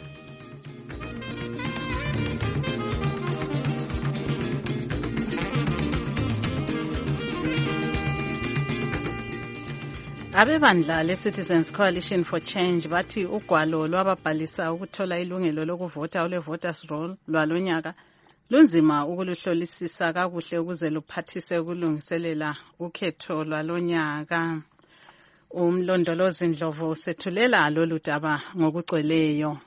Abebandla le-Citizens Coalition for Change bathi ugwalo lwababhalisa ukuthola ilungelo lokuvota olwe-voters roll lwalonyaka lunzima ukuluhlolisisa kakuhle ukuze luphathise ukulungiselela ukhetho lwalonyaka. Umlondolozi Ndlovu sethulela lolu daba ngokugcweleyo.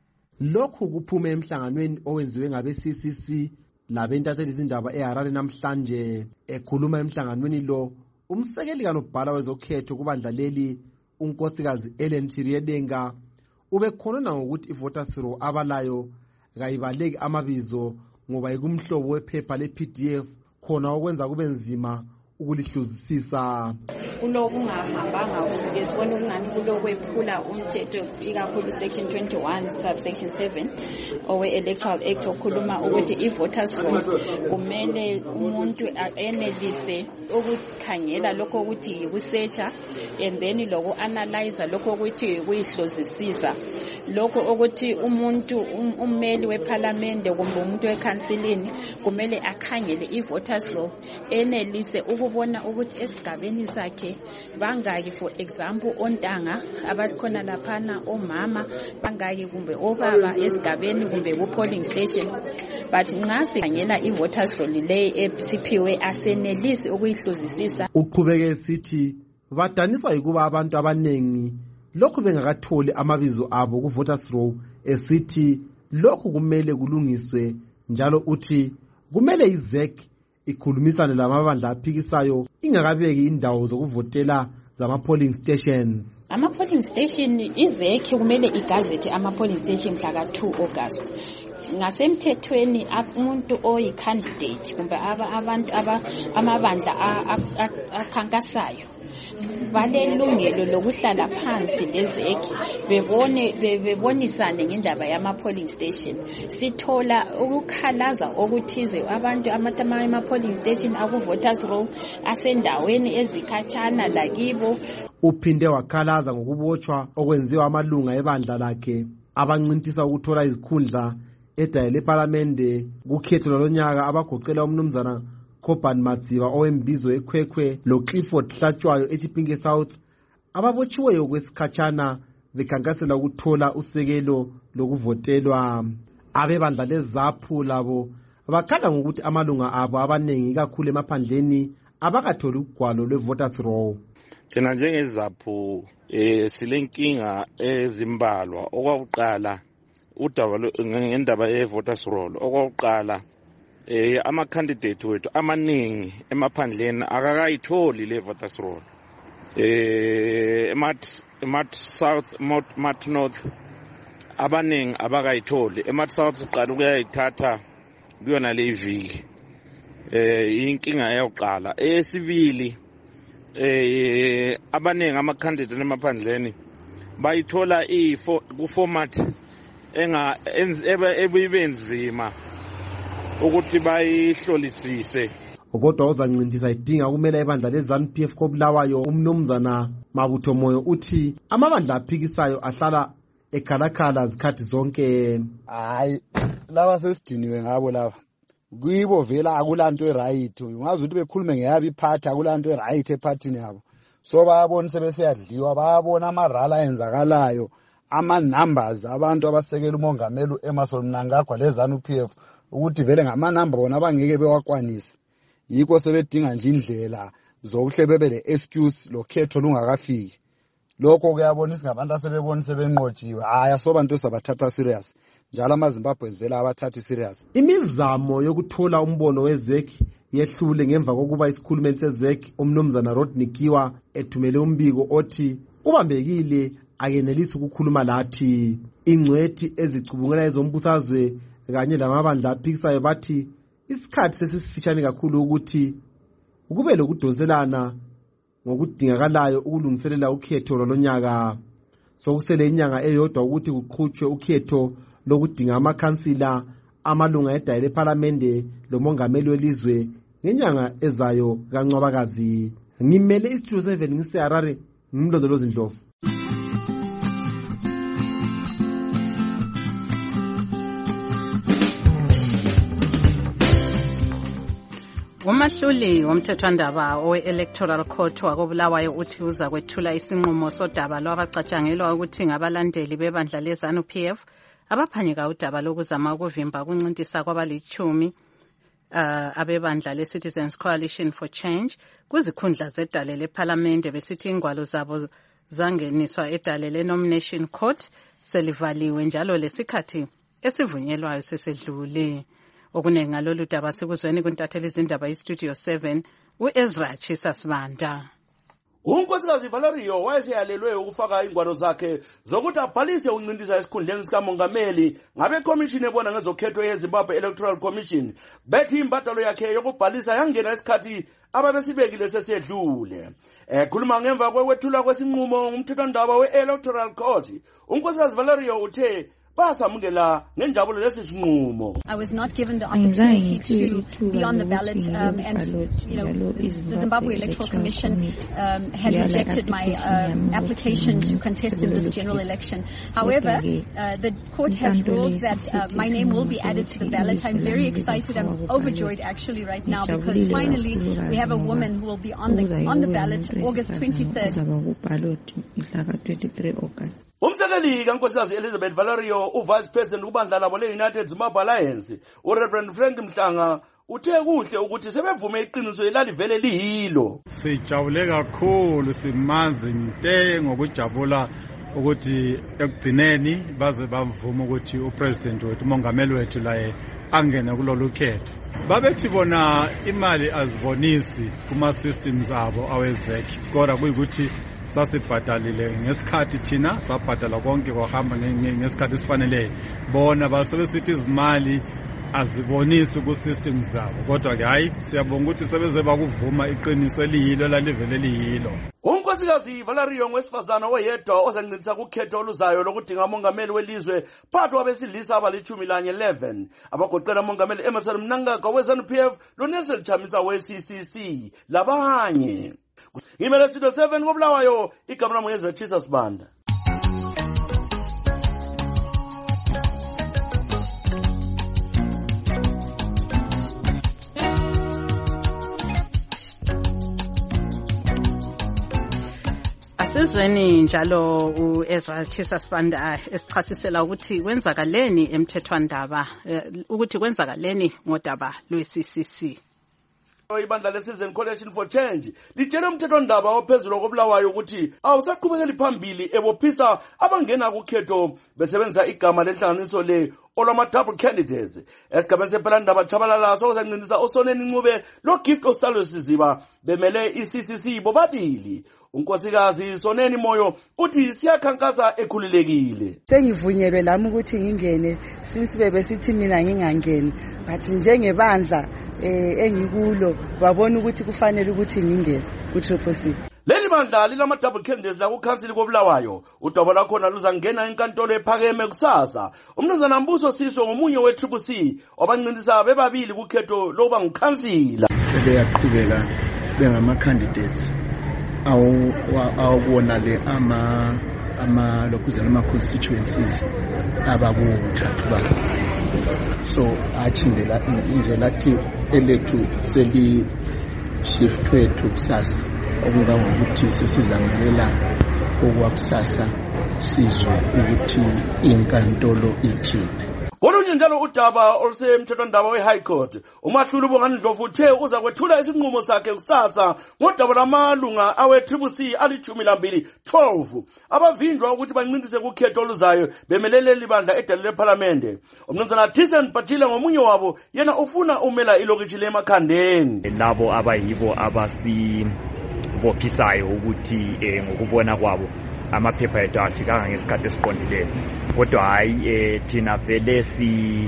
Lokhu kuphume emhlanganweni owenziwe ngabe-C C C labentatheli izindaba eHarare namhlanje. Ekhuluma emhlanganweni lo, umsekeli kanobhala wezokhetho kubandla leli unkosikazi Ellen Chiriedenga ubekhonona ngokuthi i-voters roll abalayo kayibaleki amabizo ngoba ikumhlobo wephepha le-P D F khona okwenza kube nzima ukulihluzisisa. Kulokungahambanga kuhle sibona ukungani kulokwephula umthetho ikakhulu section twenty-one subsection seven owe-electoral act okhuluma ukuthi i-voters roll kumele umuntu enelise ukukhangela lokho ukuthi yikusearcha and then loku-analyza lokho ukuthi kuyihlozisisa. Lokho ukuthi umuntu ummeli wephalamende kumbe umuntu wekhansilini kumele akhangele i-voters roll enelise ukubona ukuthi esigabeni sakhe bangaki, for example ontanga abakhona laphana, omama bangaki kumbe obaba esigabeni kumbe ku-polling station. But nxa sikhangela i-voters roll le esiphiwe asenelisi ukuyihluzisisa. Uqhubeke sithi badaniswa yikuba abantu abanengi lokhu bengakatholi amabizo abo ku-voters roll, esithi lokhu kumele kulungiswe, njalo uthi kumele izek ikhulumisane lamabandla aphikisayo ingakabeki indawo zokuvotela zama-polling stations. Ama-polling station izekhi kumele igazethi ama-polling station mhla ka two August. Ngasemthethweni umuntu oyi-candidate kumbe abantu amabandla akhankasayo balelungelo lokuhlala phansi lezeki bebone bebonisane ngendaba yama-polling station. Sithola ukukhalaza okuthize abantu amatama ama-polling station aku-voters roll asendaweni ezikhatshana lakibo. Uphinde wakhalaza ngokubotshwa okwenziwa amalunga ebandla lakhe abancintisa ukuthola izikhundla edale leParlamente kukhetho lonyaka abagoqela umnumzana Koban Madziva owembizo ekhwekhwe lo Clifford Hlatshwayo eChipinge South ababotshiweyo kwesikhatshana bekhankasela ukuthola usekelo lokuvotelwa. Abebandla leZAPHU labo bakhala ngokuthi amalunga abo abanengi kakhulu emaphandleni abakatholi ugwalo lwe-voters roll. Thina njengeZAPHU eh silenkinga ezimbalwa. Okwakuqala udaba ngendaba ye-voters roll. Okwakuqala eh ama candidate wethu amaningi emaphandleni akakayitholi le voters roll. Eh emat emat south mat north abaningi abakayitholi. Emat south siqala ukuyayithatha kuyona le iviki. Eh inkinga yokuqala. Esibili eh abaningi ama candidate emaphandleni bayithola i ku format enga ebenzima ukuthi bayihlolisise. Kodwa uzancindisa idinga kumele ibandla leZANU P F koBulawayo umnumzana Mabutho Moyo uthi amabandla aphikisayo ahlala ekhalakhala zikhathi zonke. Hayi laba sesidiniwe ngabo laba. Kuyibo vela akulanto eright. Ungazi ukuthi bekhulume ngeyabi iphathi akulanto eright ephathini yabo. So bayabona sebeseyadliwa bayabona amarala ayenzakalayo ama numbers abantu abasekela umongameli Emmerson Mnangagwa leZANU P F ukuthi vele ngama number bona abangeke bewakwanise. Yiko sebedinga nje indlela zokuhle bebe le excuse lokhetho lungakafiki. Lokho kuyabonisa ngabantu asebebona sebenqotshiwe. Haya so bantu sabathatha serious. Njalo amaZimbabwe vele abathatha serious. Imizamo yokuthola umbono wezeki yehlule ngemva kokuba isikhulumeli sezeki umnumzana Rodney Kiwa ethumele umbiko othi ubambekile akenelisi ukukhuluma lathi. Ingcwethi ezicubungela ezombusazwe kanye lamabandla aphikisayo bathi isikhathi sesisifitshane kakhulu ukuthi ukube lokudonselana ngokudingakalayo ukulungiselela ukhetho lonyaka. Sokusele inyanga eyodwa ukuthi kuqhutshwe ukhetho lokudinga amakhansila amalunga edale leParlamente lomongameli welizwe ngenyanga ezayo kaNcwabakazi. Ngimele iStudio seven ngiseHarare ngimlondolozi Ndlovu. Umahluli womthethwandaba owe-Electoral Court wakoBulawayo uthi uza kwethula isinqumo sodaba lwabacatshangelwa ukuthi ngabalandeli bebandla leZANU P F abaphanyeka udaba lokuzama ukuvimba ukuncintisa kwabalichumi uh, abebandla le-Citizens Coalition for Change kuzikhundla zedale leParlamente besithi ingwalo zabo zangeniswa edale le-Nomination Court selivaliwe njalo lesikhathi esivunyelwayo sesedlule. Okuningi ngalolu daba sikuzweni kuntatheli izindaba iStudio seven uEzra Chisa Sibanda. Unkosikazi Valerio wayeseyalelwe ukufaka ingwalo zakhe zokuthi abhalise uncindisa esikhundleni sikamongameli ngabe commission ebona ngezokhetho yeZimbabwe Electoral Commission bethi imbadalo yakhe yokubhalisa yangena isikhathi ababesibekile sesedlule. Ekhuluma ngemva kwethula kwesinqumo umthethwandaba we-Electoral Court unkosikazi Valerio uthe I was not given the opportunity to, to be on the ballot, um, and you know, the Zimbabwe Electoral Commission um, had rejected my uh, application to contest in this general election. However, uh, the court has ruled that uh, my name will be added to the ballot. I'm very excited. I'm overjoyed actually right now because finally we have a woman who will be on the on the ballot August twenty-third. Umsekeli kaNkosikazi Elizabeth Valerio uvice president ubandla labo le-United Zimbabwe Alliance uReverend Frank Mhlanga uthe kuhle ukuthi sebevume iqiniso elalivele lihilo. Sijabule kakhulu simanzi nte ngokujabula ukuthi ekugcineni baze bavuma ukuthi upresident wethu umongameli wethu laye angene kulolu khetho. Babethi bona imali azibonisi kuma systems abo awezeki kodwa kuyikuthi sasibhadalile ngesikhathi thina sabhadala konke kwahamba ngesikhathi sifanele bona basebesithi izimali azibonisi ku-system zabo, kodwa-ke hayi siyabonga ukuthi sebeze bakuvuma iqiniso eliyilo lalivele liyilo. unkosikazi Valerio ngowesifazana oyedwa ozancedisa kukhetho oluzayo lokudinga umongameli welizwe phakathi kwabesilisa abalitshumi lanye eleven abagoqela umongameli Emmerson Mnangagwa we-ZANU P F loNelson Chamisa we-C C C labanye. Ngimele Studio seven koBulawayo, igama lami ngeZwethisa Sibanda. Asizweni njalo uEzra Chisa Sibanda esichasisela ukuthi kwenzakaleni emthethwandaba ukuthi kwenzakaleni ngodaba lwe-C C C. Ibandla leCitizen Coalition for Change litshela umthethwandaba ophezulu koBulawayo ukuthi awusaqhubekeli phambili ebophisa abangena kukhetho besebenzisa igama lenhlanganiso le olama double candidates esigabeni sephelandaba Chabalala sokuzancindisa osoneni Ncube lo Gift Osalo Siziba bemele i-C C C bobabili. Unkosikazi Soneni Moyo uthi siyakhankasa ekhululekile. Sengivunyelwe lami ukuthi ngingene since bebe sithi mina ngingangeni, but njengebandla eh engikulo babona ukuthi kufanele ukuthi ngingene ku Triple C. Leli bandla lilama double candidates la ku council koBulawayo udaba lakhona luzangena enkantolo ephakeme kusasa. Umnumzana Mbuso Siso ngomunye we Triple C obancindisa bebabili kukhetho loba ngukhansila. Sebeyaqhubeka bengama candidates awu awubona le ama ama lokuzela ama constituencies abakuthathu ba. So achindela indlela thi elethu seli shiftwe to kusasa okungangokuthi sesizangelela okwakusasa sizwe ukuthi inkantolo ithini. Olunye njalo udaba olusemthethwandaba we-High Court uMahluli Bongani-Ndlovu uthe uza kwethula isinqumo sakhe kusasa ngodaba lamalunga awe-Triple C alitshumi lambili twelve abavinjwa ukuthi bancindise kukhetho oluzayo bemelele libandla edale lephalamende. Umnumzana Thyssen Bhatila ngomunye wabo yena ufuna umela ilokitshi leMakhandeni. Labo abayibo abasibophisayo ukuthi ngokubona kwabo amaphepha ethu afikanga ngesikhathi esiqondileyo, kodwa hayi thina vele si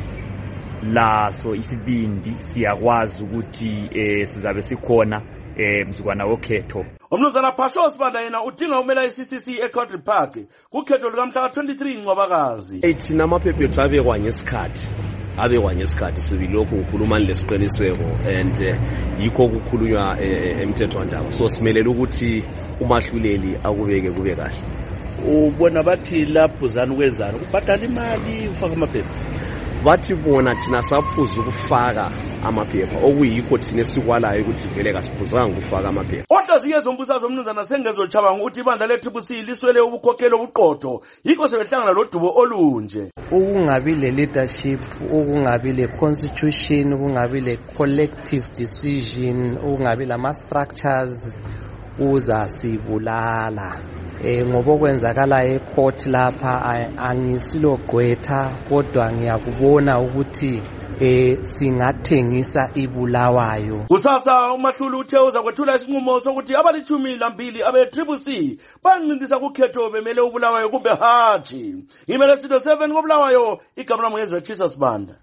laso isibindi siyakwazi ukuthi sizabe sikhona mzukwana wokhetho. Umnumzana Phasho Sibanda yena udinga umela i-C C C eCountry Park kukhetho lukamhla twenty-three Ncwabakazi. Thina amaphepha ethu abekwa ngesikhathi abekwa ngesikhathi sibilokhu ukhuluma lesiqiniseko and yikho kukhulunywa emthethwandaba, so simelela ukuthi umahluleli akubeke kube kahle. Ubona bathi lapho zani kwezana ubhadala imali ufaka amaphepha, bathi bona thina saphuza ukufaka amaphepha okuyikho thina sikwalayo ukuthi vele kasiphuzanga ukufaka amaphepha. Ohlaziye zombusazwe umnumzana Sengezochaba ukuthi ibandla le-Triple C liswele ubukhokhelo obuqotho yikho sebehlangana lodubo olunje. Ukungabi le leadership, ukungabi le constitution, ukungabi le collective decision, ukungabi lama structures uzasibulala. Eh ngoba kwenzakala ecourt lapha angisilogqwetha kodwa ngiyakubona ukuthi eh singathengisa iBulawayo. Kusasa uMahluli uthe uza kwethula isinqumo sokuthi abalitshumi lambili abe-Triple C bancindisa kukhetho bemele uBulawayo kumbe hatshi. Ngimele Studio seven koBulawayo, igama lami ngeZwethisa Sibanda.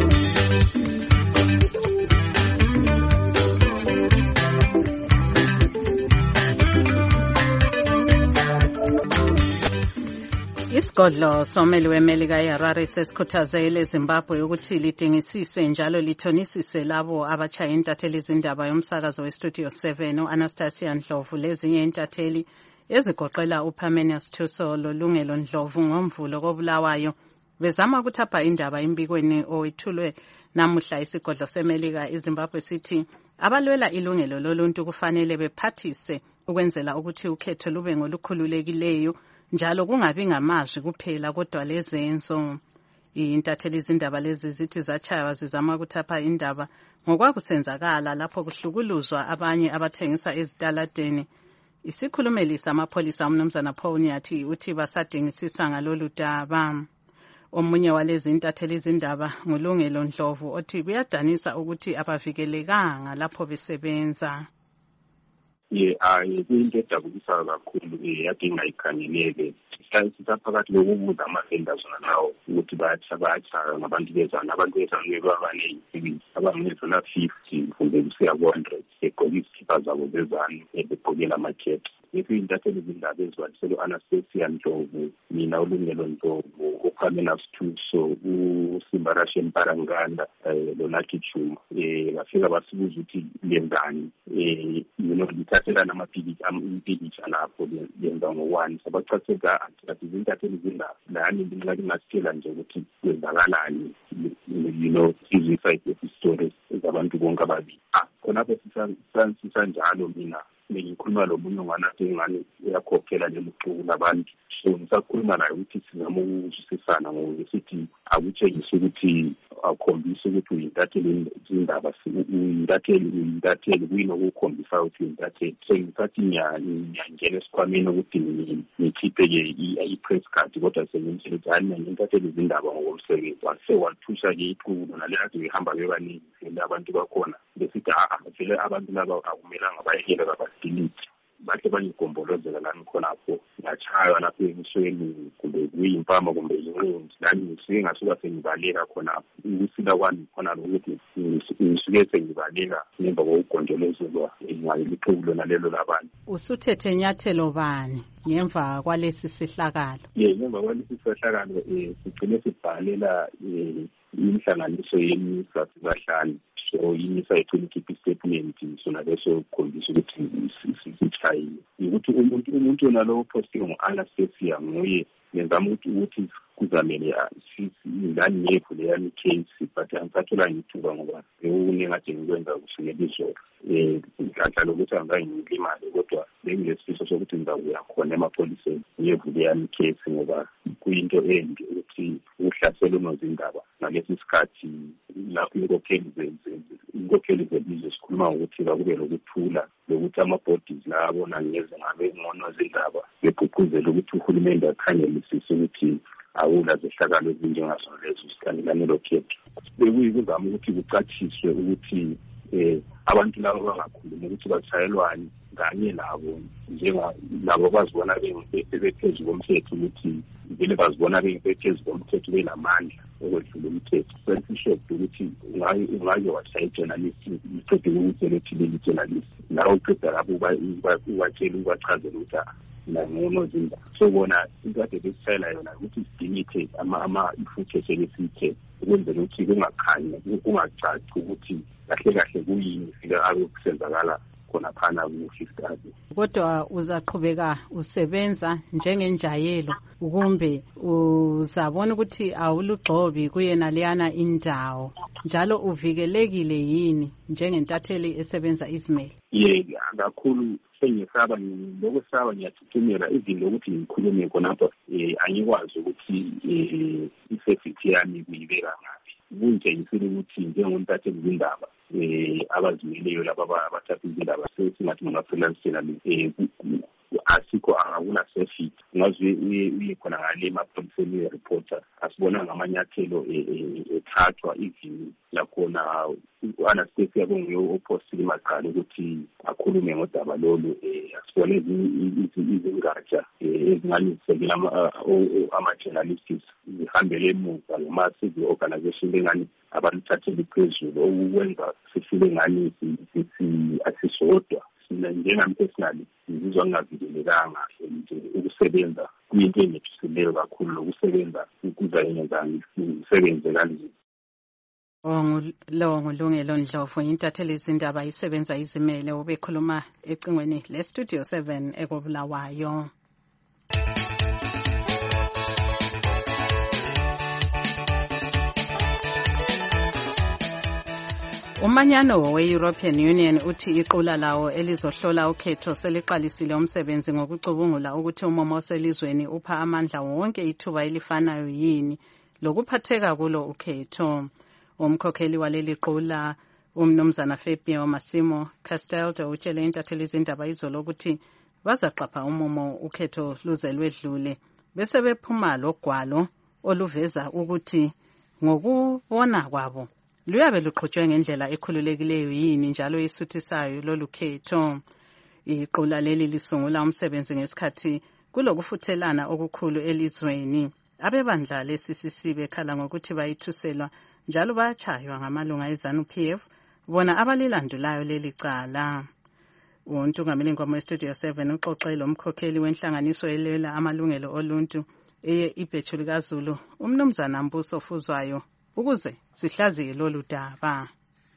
Isigodlo someli weMelika eHarare sesikhuthazele eZimbabwe ukuthi lidingisise njalo lithonisise labo abachaya intatheli izindaba yomsakazo weStudio seven uAnastasia Ndlovu lezinye intatheli ezigoqela uPamenius Thuso loLungelo Ndlovu ngomvulo koBulawayo bezama ukuthapha indaba imbikweni owethulwe namuhla isigodlo seMelika eZimbabwe sithi abalwela ilungelo loluntu kufanele bephathise ukwenzela ukuthi ukhetho lube ngolukhululekileyo njalo kungabi ngamazwi kuphela kodwa lezenzo. Intatheli izindaba lezi zithi zachaywa zizama ukuthapha indaba ngokwakusenzakala lapho kuhlukuluzwa abanye abathengisa ezitaladeni. Isikhulumeli samapholisa umnumzana Paul Nyathi uthi basadingisisa ngalolu daba. Omunye walezi intatheli izindaba nguLungelo Ndlovu othi kuyadanisa ukuthi abavikelekanga lapho besebenza. ye ayi kuyinto edabukisa kakhulu yade ngayikhangeleke sisaphakathi lokubuza ama-vendors nawo ukuthi bayachaya ngabantu bezana abantu bezana babaney'nsibizi abangenezona fifty kumbe kusiya ku-hundred begqoke izikhipa zabo zezana begqokela amakhethi ngekuyintatheli izindaba ezibaliselo Anastasia Ndlovu, mina uLungelo Ndlovu, uPamela Situso, uSimbarashe Mparanganda, Lonaki Chuma eh bafika basibuza ukuthi lenzani eh you know lithathela namapilisi amapilisi lapho yenza ngo-one sabachaseka athi izintatheli izindaba lani ngilaki ngasitshela nje ukuthi kwenzakalani you know iziside stories zabantu bonke ababili ah khonapho sisanjalo mina ngikhuluma lo munye nganathi ngani uyakhokhela lemuculo labantu so ngisakhuluma naye ukuthi sizama ukuzwisisana ngokuthi akutshengise ukuthi akhombise ukuthi uyintatheli izindaba uyintatheli uyintatheli kuyinokukhombisa ukuthi uyintatheli so ngisathi ngiyangena esikhwameni ukuthi ngikhiphe-ke i-press card kodwa sengimtshela ukuthi hayi mina ngiyintatheli izindaba ngokomsebenzi wase wathusha-ke iculo nale kade behamba bebaningi vele abantu bakhona besithi a vele abantu laba akumelanga bayekele babadilite bahle bangigombolozela lani khonapho ngachaywa lapho emisweni kumbe kuyimpama kumbe inqindi lani ngisuke ngasuka sengibaleka khonapho ukusila kwami khona ukuthi ngisuke sengibaleka ngemva kokugondolozelwa ngaliqhubu nalelo labantu. Usuthethe nyathelo bani ngemva kwalesi sihlakalo? Ye ngemva kwalesi sihlakalo eh sigcine sibhalela inhlanganiso yemisa sibahlanu so imisa ecela ikhiphe istatement sona leso khombisa ukuthi sithayi ukuthi umuntu umuntu onalo posting ngo-Anastasia nguye ngenzama ukuthi ukuthi kuzamele ingane yethu leyani case but angisathola ngithuba ngoba bekunengade ngikwenza kusukela izolo um ngadlala ukuthi angangilimali kodwa bengilesifiso sokuthi ngizakuya khona emapholiseni ngiyevule yami case ngoba kuyinto embi ukuthi uhlaselo unozindaba ngalesi sikhathi lapho inkokheli inkokheli zelizwe sikhuluma ngokuthi kakube lokuthula lokuthi ama-bodies la abona ngeze ngabe ngcono zindaba begqugquzela ukuthi uhulumende akhangelisise ukuthi awula zehlakalo ezinjengazo lezo sikhangelanelo khethu bekuyikuzama ukuthi kucatshiswe ukuthi eh abantu labo bangakhuluma ukuthi bathayelwani kanye labo njengalabo bazibona bephezulu komthetho ukuthi vele bazibona bephezulu komthetho benamandla okwedlula umthetho self-shot ukuthi ungaye wathi-journalist uqede ukutshela ethileli journalist nawe uqeda lapho ubatshela ubachazela ukuthi nangono zindaba so bona ikade besitshayela yona ukuthi sidinithe ama-ifuthethe lesithe ukwenzela ukuthi kungakhanyi kungacaci ukuthi kahle kahle kuyini fika abe kusenzakala khona phana ku-Fifth Avenue. Kodwa uzaqhubeka usebenza njengenjayelo kumbe uzabona ukuthi awulugxobi kuyena leyana indawo njalo uvikelekile yini njengentatheli esebenza izimele? Ye kakhulu sengisaba lokusaba ngiyathuthumela izinto ukuthi ngikhulume khonapho eh angikwazi ukuthi eh i-safety yami kuyibeka ngaphi kunje ngisile ukuthi njengontatheli izindaba eh abazimeleyo laba abathatha izindaba sesingathi ngingafreelancela eh asikho akuna safety ngazi uye khona ngale emapholiseni reporter asibona ngamanyathelo ethathwa ivini lakhona u-Anastasia kunguye opostile maqala ukuthi akhulume ngodaba lolu asibone izingatsha ezinganisekela ama-journalists zihambele emuva ngama-civil organization engani abaluthathele phezulu okwenza sifile ngani asisodwa njengami personally ngizizwa ngingavikelekanga nje ukusebenza kuyinto engithusileyo kakhulu lokusebenza ukuzayenza ngisebenze kanzima. Lo ngulungelo Ndlovu intatheli izindaba isebenza izimele obekhuluma ecingweni le Studio seven ekobulawayo. Umanyano we-European Union uthi iqula lawo elizohlola ukhetho seliqalisile umsebenzi ngokucubungula ukuthi umomo oselizweni upha amandla wonke ithuba elifanayo yini lokuphatheka kulo ukhetho. Umkhokheli waleli qula umnumzana Fabio Massimo Castaldo utshele intatheli izindaba izolo ukuthi bazaqapha umomo ukhetho luze lwedlule bese bephuma logwalo oluveza ukuthi ngokubona kwabo luyabe luqhutshwe ngendlela ekhululekileyo yini njalo isuthisayo lolu khetho. Iqula leli lisungula umsebenzi ngesikhathi kulokufuthelana okukhulu elizweni. Abebandla le-C C C bekhala ngokuthi bayithuselwa njalo bayachaywa ngamalunga eZANU-P F bona abalilandulayo leli cala. Untungameli ngoma weStudio seven uxoxele umkhokheli wenhlanganiso elwela amalungelo oluntu eye iBhethuli kaZulu umnumzana Mbuso Fuzwayo ukuze sihlaziye lolu daba.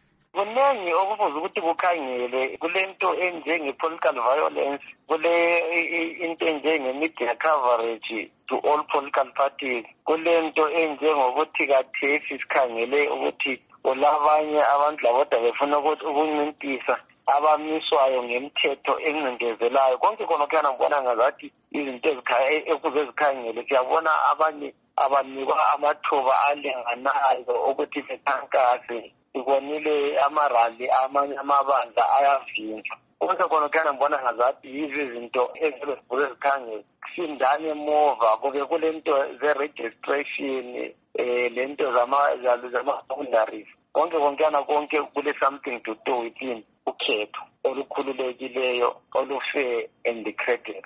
Kuningi okufuze ukuthi kukhangele kulento enjenge-political violence, kule into enjenge-media coverage to all political parties, kulento enjengokuthi kathesi sikhangele ukuthi olabanye abantu laboda befuna ukuncintisa abamiswayo ngemithetho encindezelayo. Konke khona kuyana ngibona ngazathi izinto ekuze zikhangele. Siyabona abanye abanikwa amathuba alinganayo ukuthi bekhankase. Sibonile amarali amanye amabandla ayavinjwa. Konke khona kuyana ngibona ngazathi yizi izinto ezibuze zikhangele. Sindane emova kube kulento ze-registration eh lento zama-boundaries. Konke konkana konke kule something to do with in ukhetho olukhululekileyo olufair and credible.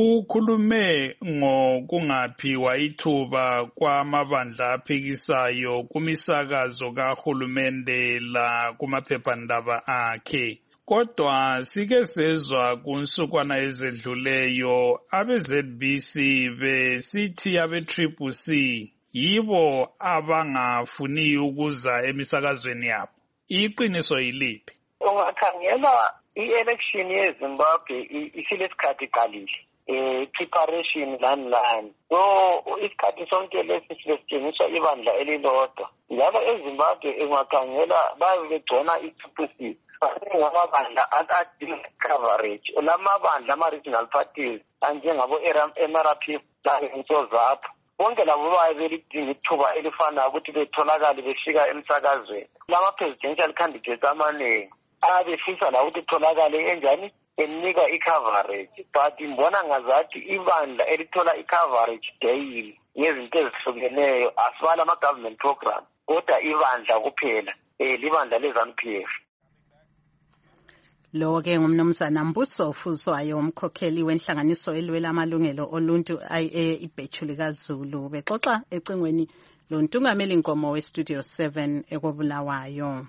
Ukhulume ngokungaphiwa ithuba kwamabandla aphikisayo kumisakazo kahulumende la kumaphephandaba akhe. Kodwa sike sezwa kunsukwana ezedluleyo abe-Z B C besithi abe-Triple C yibo abangafuni ukuza emisakazweni yabo. Iqiniso yiliphi? Ungakhangela i-election yeZimbabwe isilesikhathi iqalile. Eh preparation lani lani. So isikhathi sonke lesi sisetshengiswa ibandla elilodwa. Njalo eZimbabwe ungakhangela bayabegcona i-Triple C. Ngamabandla adinga coverage. Olamabandla ama-regional parties anjengabo M R P laNsozapho. Bonke labo bayabelidinga ithuba elifana ukuthi betholakale befika emsakazweni. Lama presidential candidates amaningi abefisa la ukuthi tholakale enjani enika i-coverage. But imbona ngazathi ibandla elithola i-coverage daily ngezinto ezihlukeneyo asibala ama-government program kodwa ibandla kuphela eh libandla le-ZANU-P F. Lo ke ngumnumzana Mbuso Fuzwayo umkhokheli wenhlanganiso elwela amalungelo oluntu iBhethuli kaZulu bexoxa ecingweni lo ntungameli nkomo weStudio seven ekobulawayo.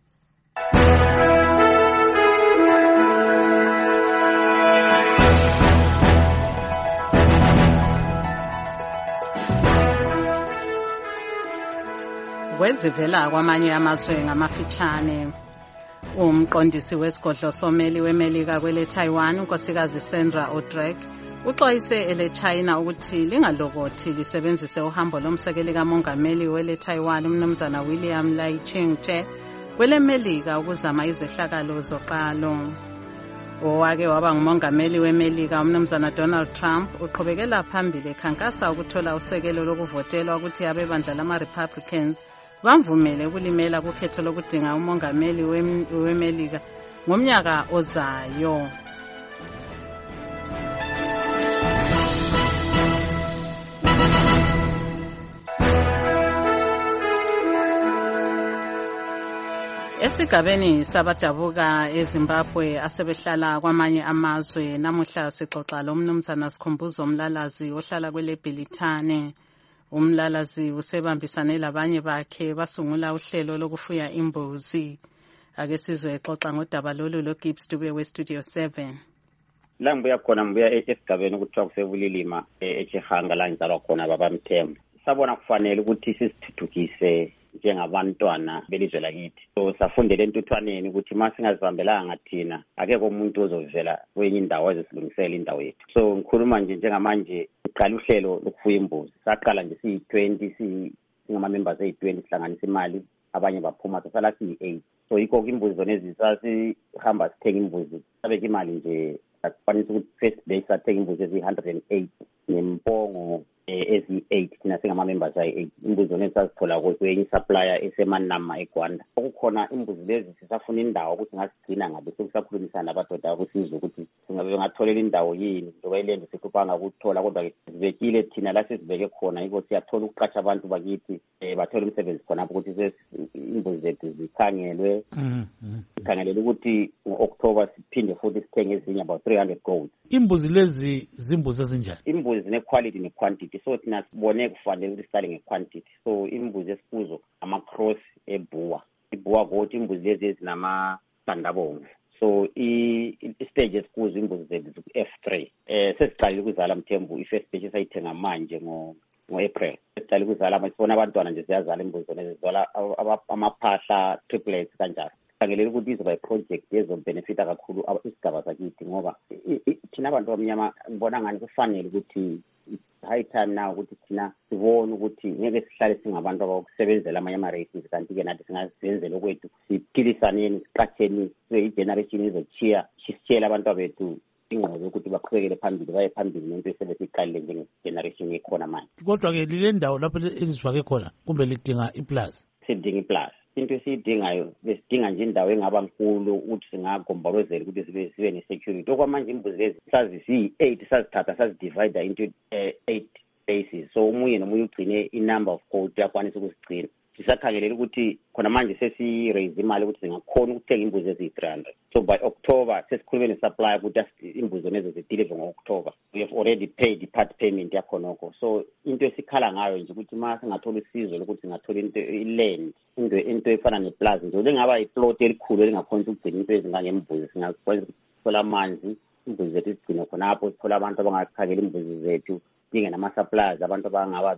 Kwezivela kwamanye amazwe ngamafitshane. Umqondisi wesigodlo someli weMelika kwele Taiwan unkosikazi Sandra Odrek uxwayise ele China ukuthi lingalokothi lisebenzise uhambo lomsekeli kamongameli wele Taiwan umnumzana William Lai Ching-te kwele Melika ukuzama izehlakalo zoqalo. Owake waba ngumongameli weMelika umnumzana Donald Trump uqhubekela phambili ekhankasa ukuthola usekelo lokuvotelwa ukuthi abebandla lama-Republicans bamvumele ukulimela kukhetho lokudinga umongameli weMelika ngomnyaka ozayo. Esigabeni sabadabuka eZimbabwe asebehlala kwamanye amazwe namuhla sixoxa lo mnumzana Sikhumbuzo Mlalazi ohlala kwele Bhilithane. Umlalazi usebambisane labanye bakhe basungula uhlelo lokufuya imbuzi. Ake sizwe exoxa ngodaba lolu lo Gibbs Dube weStudio seven. La ngibuya khona ngibuya esigabeni ukuthiwa kusebulilima eChihanga la ngizalwa khona babamthembu. Sabona kufanele ukuthi sisithuthukise njengabantwana belizwe lakithi. So safundela entuthwaneni ukuthi masingazibambelanga thina akekho umuntu ozovela kwenye indawo ezisilungisela indawo yethu. So ngikhuluma nje njengamanje uqala uhlelo lokufuya imbuzi. Saqala nje siyi twenty singama members eyi twenty sihlanganisa imali abanye baphuma sasala siyi eight. So yikho imbuzi zona ezisasihamba sithenga imbuzi sabeka imali nje akwanisa ukuthi first day sathenga imbuzi ezi one hundred and eight nempongo ezi-eight thina singama-members ayi-eight imbuzi zona esazithola kwenye supplier esemanama eGwanda. Okukhona imbuzi lezi sisafuna indawo ukuthi ngasigcina ngabe sekusakhulumisana nabadoda kusizwe ukuthi singabe bengatholela indawo yini njengoba ilendo sihlupanga ukuthola kodwa-ke sibekile thina la sesibeke khona yiko siyathola ukuqasha abantu bakithi um bathole umsebenzi khonapho ukuthi imbuzi zethu zikhangelwe sikhangelele ukuthi ngo-October siphinde futhi sithenge ezinye about three hundred goats. Imbuzi lezi zimbuzi ezinjani? Imbuzi zine-quality ne-quantity, so thina sibone kufanele ukuthi siqale nge-quantity. So imbuzi esikuzo ama-cross ebhuwa ibhuwa goat, imbuzi lezi ezinamastandabomvu. So i-stage esikuzo imbuzi zethu F three um sesiqalile ukuzala Mthembu. I-first batch esayithenga manje ngo-April sesiqalile ukuzala, sibona abantwana nje ziyazala imbuzi zona zizala amaphahla triplets kanjalo. Khangelela ukuthi izoba i-project ezobenefita kakhulu isigaba sakithi ngoba thina abantu abamnyama ngibona ngani kufanele ukuthi high time now ukuthi thina sibone ukuthi ngeke sihlale singabantu abakusebenzela amanye ama-races kanti-ke nathi singazenzela okwethu siphilisaneni siqatheni i-generation izochiya sisitshele abantu abethu ingqozo ukuthi baqhubekele phambili baye phambili nento esebe siyiqalile njenge-generation ekhona manje. Kodwa-ke lile ndawo lapho elizifake khona kumbe lidinga iplazi? Sidinga iplazi. Into esiyidingayo besidinga nje indawo engaba nkulu ukuthi singagombolozela ukuthi sibe sibe ne-security. Okwamanje imbuzi lezi sazi siyi-eight sazithatha sazidivide into eight bases, so omunye nomunye ugcine i-number of goat yakwanisa ukusigcina. Sisakhangelela ukuthi khona manje sesi-raise imali ukuthi singakhona ukuthenga imbuzi eziyi-three hundred. So by October sesikhulume ne-supplier ukuthi imbuzi zonezo zideliver ngo-October. We have already paid i-part payment yakhonoko. So into esikhala ngayo nje ukuthi ma singathola usizo lokuthi singathola into i-land, into into efana neplaza nje lengaba iplot elikhulu elingakhonisa ukugcina into ezingangembuzi, singakwenza ukuthola amanzi imbuzi zethu sigcine khonapho, sithola abantu abangakhangela imbuzi zethu dinge nama-suppliers abantu abangaba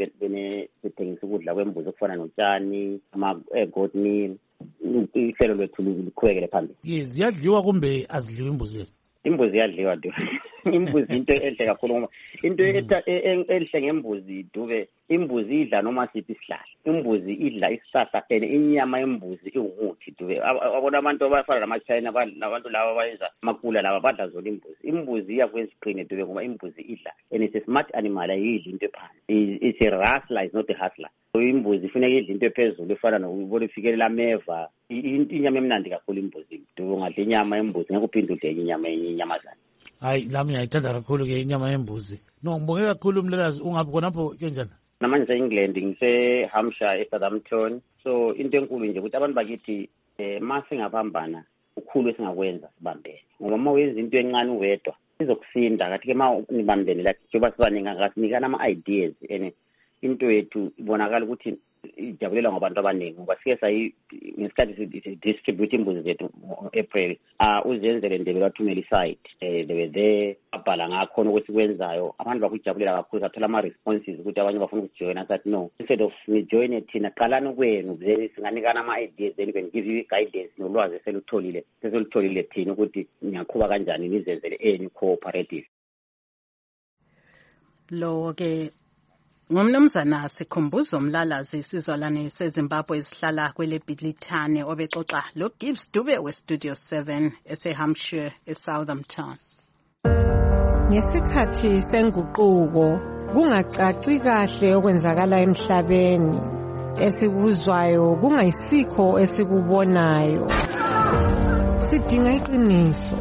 bethengisa ukudla kwembuzi okufana notshani ama-goat meal. Ihlelo lwethu liqhubekele phambili. Ziyadliwa kumbe azidliwa imbuzi lezi? Imbuzi ziyadliwa Dube. Imbuzi into enhle kakhulu ngoba into enhle ngembuzi Dube, imbuzi idla noma siphi isihlahla. Imbuzi idla isihlahla and inyama yembuzi iwumuthi Dube. Abona abantu abafana nama-China nabantu laba abayenza amakula laba badla zona imbuzi. Imbuzi iyakwenza iqine Dube ngoba imbuzi idla and it's a smart animal, ayidli into ephansi. It's a rustler, it's not a hustler. So imbuzi ifuneka idla into ephezulu efana nokubona ifikelela ameva. Inyama emnandi kakhulu imbuzi Dube, ungadla inyama yembuzi ngeke uphinde udle inyama yenye inyamazana. Hayi nami ngiyayithanda kakhulu ke inyama yembuzi. No, ngibonge kakhulu umlekazi. Ungabi khonapho kenjani? Namanje se-England ngise-Hampshire e-Southampton. So into enkulu nje ukuthi abantu bakithi um ma singabambana ukhulu esingakwenza sibambene ngoba ma wenza into encane uwedwa izokusinda. Kathi-ke ma nibambene like njengoba sibaningi ngasinikana ama-ideas and into yethu ibonakala ukuthi ijabulela ngabantu abaningi ngoba sike sayi ngesikhathi si-distribute imbuzi zethu ngo-April uh, uzenzele Ndebele wathumela isite um they were there babhala ngakhona ukuthi kwenzayo abantu bakujabulela kakhulu. Sathola ama-responses ukuthi abanye bafuna ukujoyina. Sathi no, instead of nijoyine thina qalani kwenu then singanikana ama-ideas then can give you guidance nolwazi eselutholile seselutholile thina ukuthi niyaqhuba kanjani nizenzele eni cooperative. Lo-ke ngumnumzana Sikhumbuzo Mlalazi, sizalwane seZimbabwe esihlala kwele Bhilithane obexoxa lo Gibbs Dube we-Studio seven ese-Hampshire e-Southampton. Ngesikhathi senguquko kungacaci kahle okwenzakala emhlabeni, esikuzwayo kungayisikho esikubonayo. Sidinga iqiniso.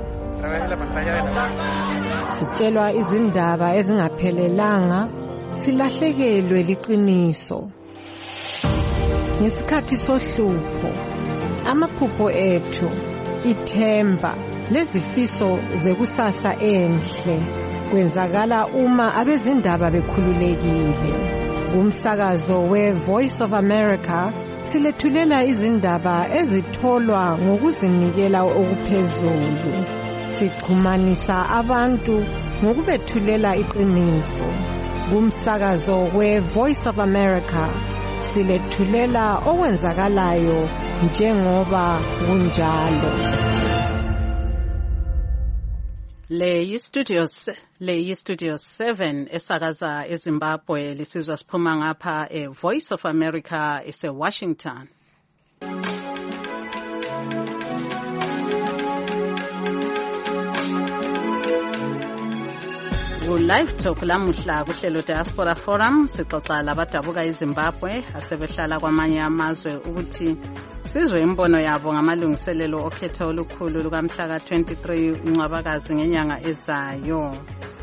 Sitshelwa izindaba ezingaphelelanga, silahlekelwe liqiniso. Ngesikhathi sohlupho, amaphupho ethu, ithemba lezifiso zekusasa enhle kwenzakala uma abezindaba bekhululekile. Kumsakazo we-Voice of America silethulela izindaba ezitholwa ngokuzinikela okuphezulu. Sixhumanisa abantu ngokubethulela iqiniso. Kumsakazo we-Voice of America silethulela okwenzakalayo njengoba kunjalo. Le yi-Studio le yi-Studio seven esakaza eZimbabwe, lisizwa siphuma ngapha e-Voice of America ese-Washington. ku-live talk lamuhla kuhlelo Diaspora Forum sixoxa labadabuka eZimbabwe asebehlala kwamanye amazwe ukuthi sizwe imbono yabo ngamalungiselelo okhetho olukhulu lukamhla ka-twenty-three uNcwabakazi ngenyanga ezayo.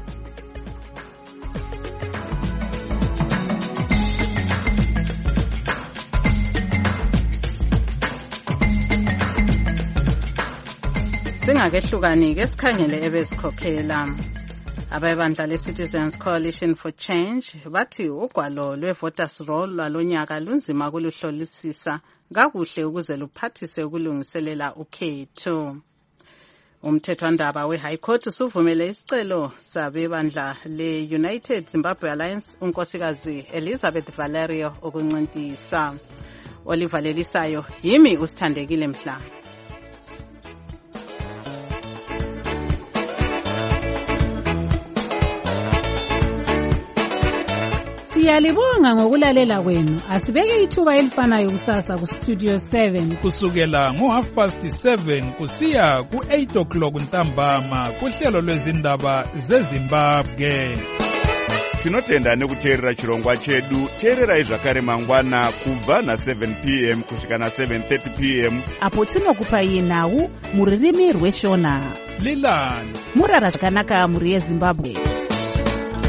Singakehlukani-ke sikhangele ebesikhokhela. Abebandla le-Citizens Coalition for Change bathi ugwalo lwe-voters roll lwalonyaka lunzima kuluhlolisisa kakuhle ukuze luphathise ukulungiselela ukhetho. Umthethwandaba we-High Court usuvumele isicelo sabebandla le-United Zimbabwe Alliance unkosikazi Elizabeth Valerio ukuncintisa. Olivalelisayo yimi usithandekile mhla. Siyalibonga ngokulalela kwenu. Asibeke ithuba elifanayo kusasa ku Studio seven kusukela ngo half past seven kusiya ku eight o'clock ntambama kuhlelo lwezindaba zeZimbabwe. Tinotenda nekuteerera chirongwa chedu. Teererai zvakare mangwana kubva na seven p m kusvika na seven thirty p m apo tinokupai nhau muririmi rweshona. Lilani murara zvakanaka muri yeZimbabwe.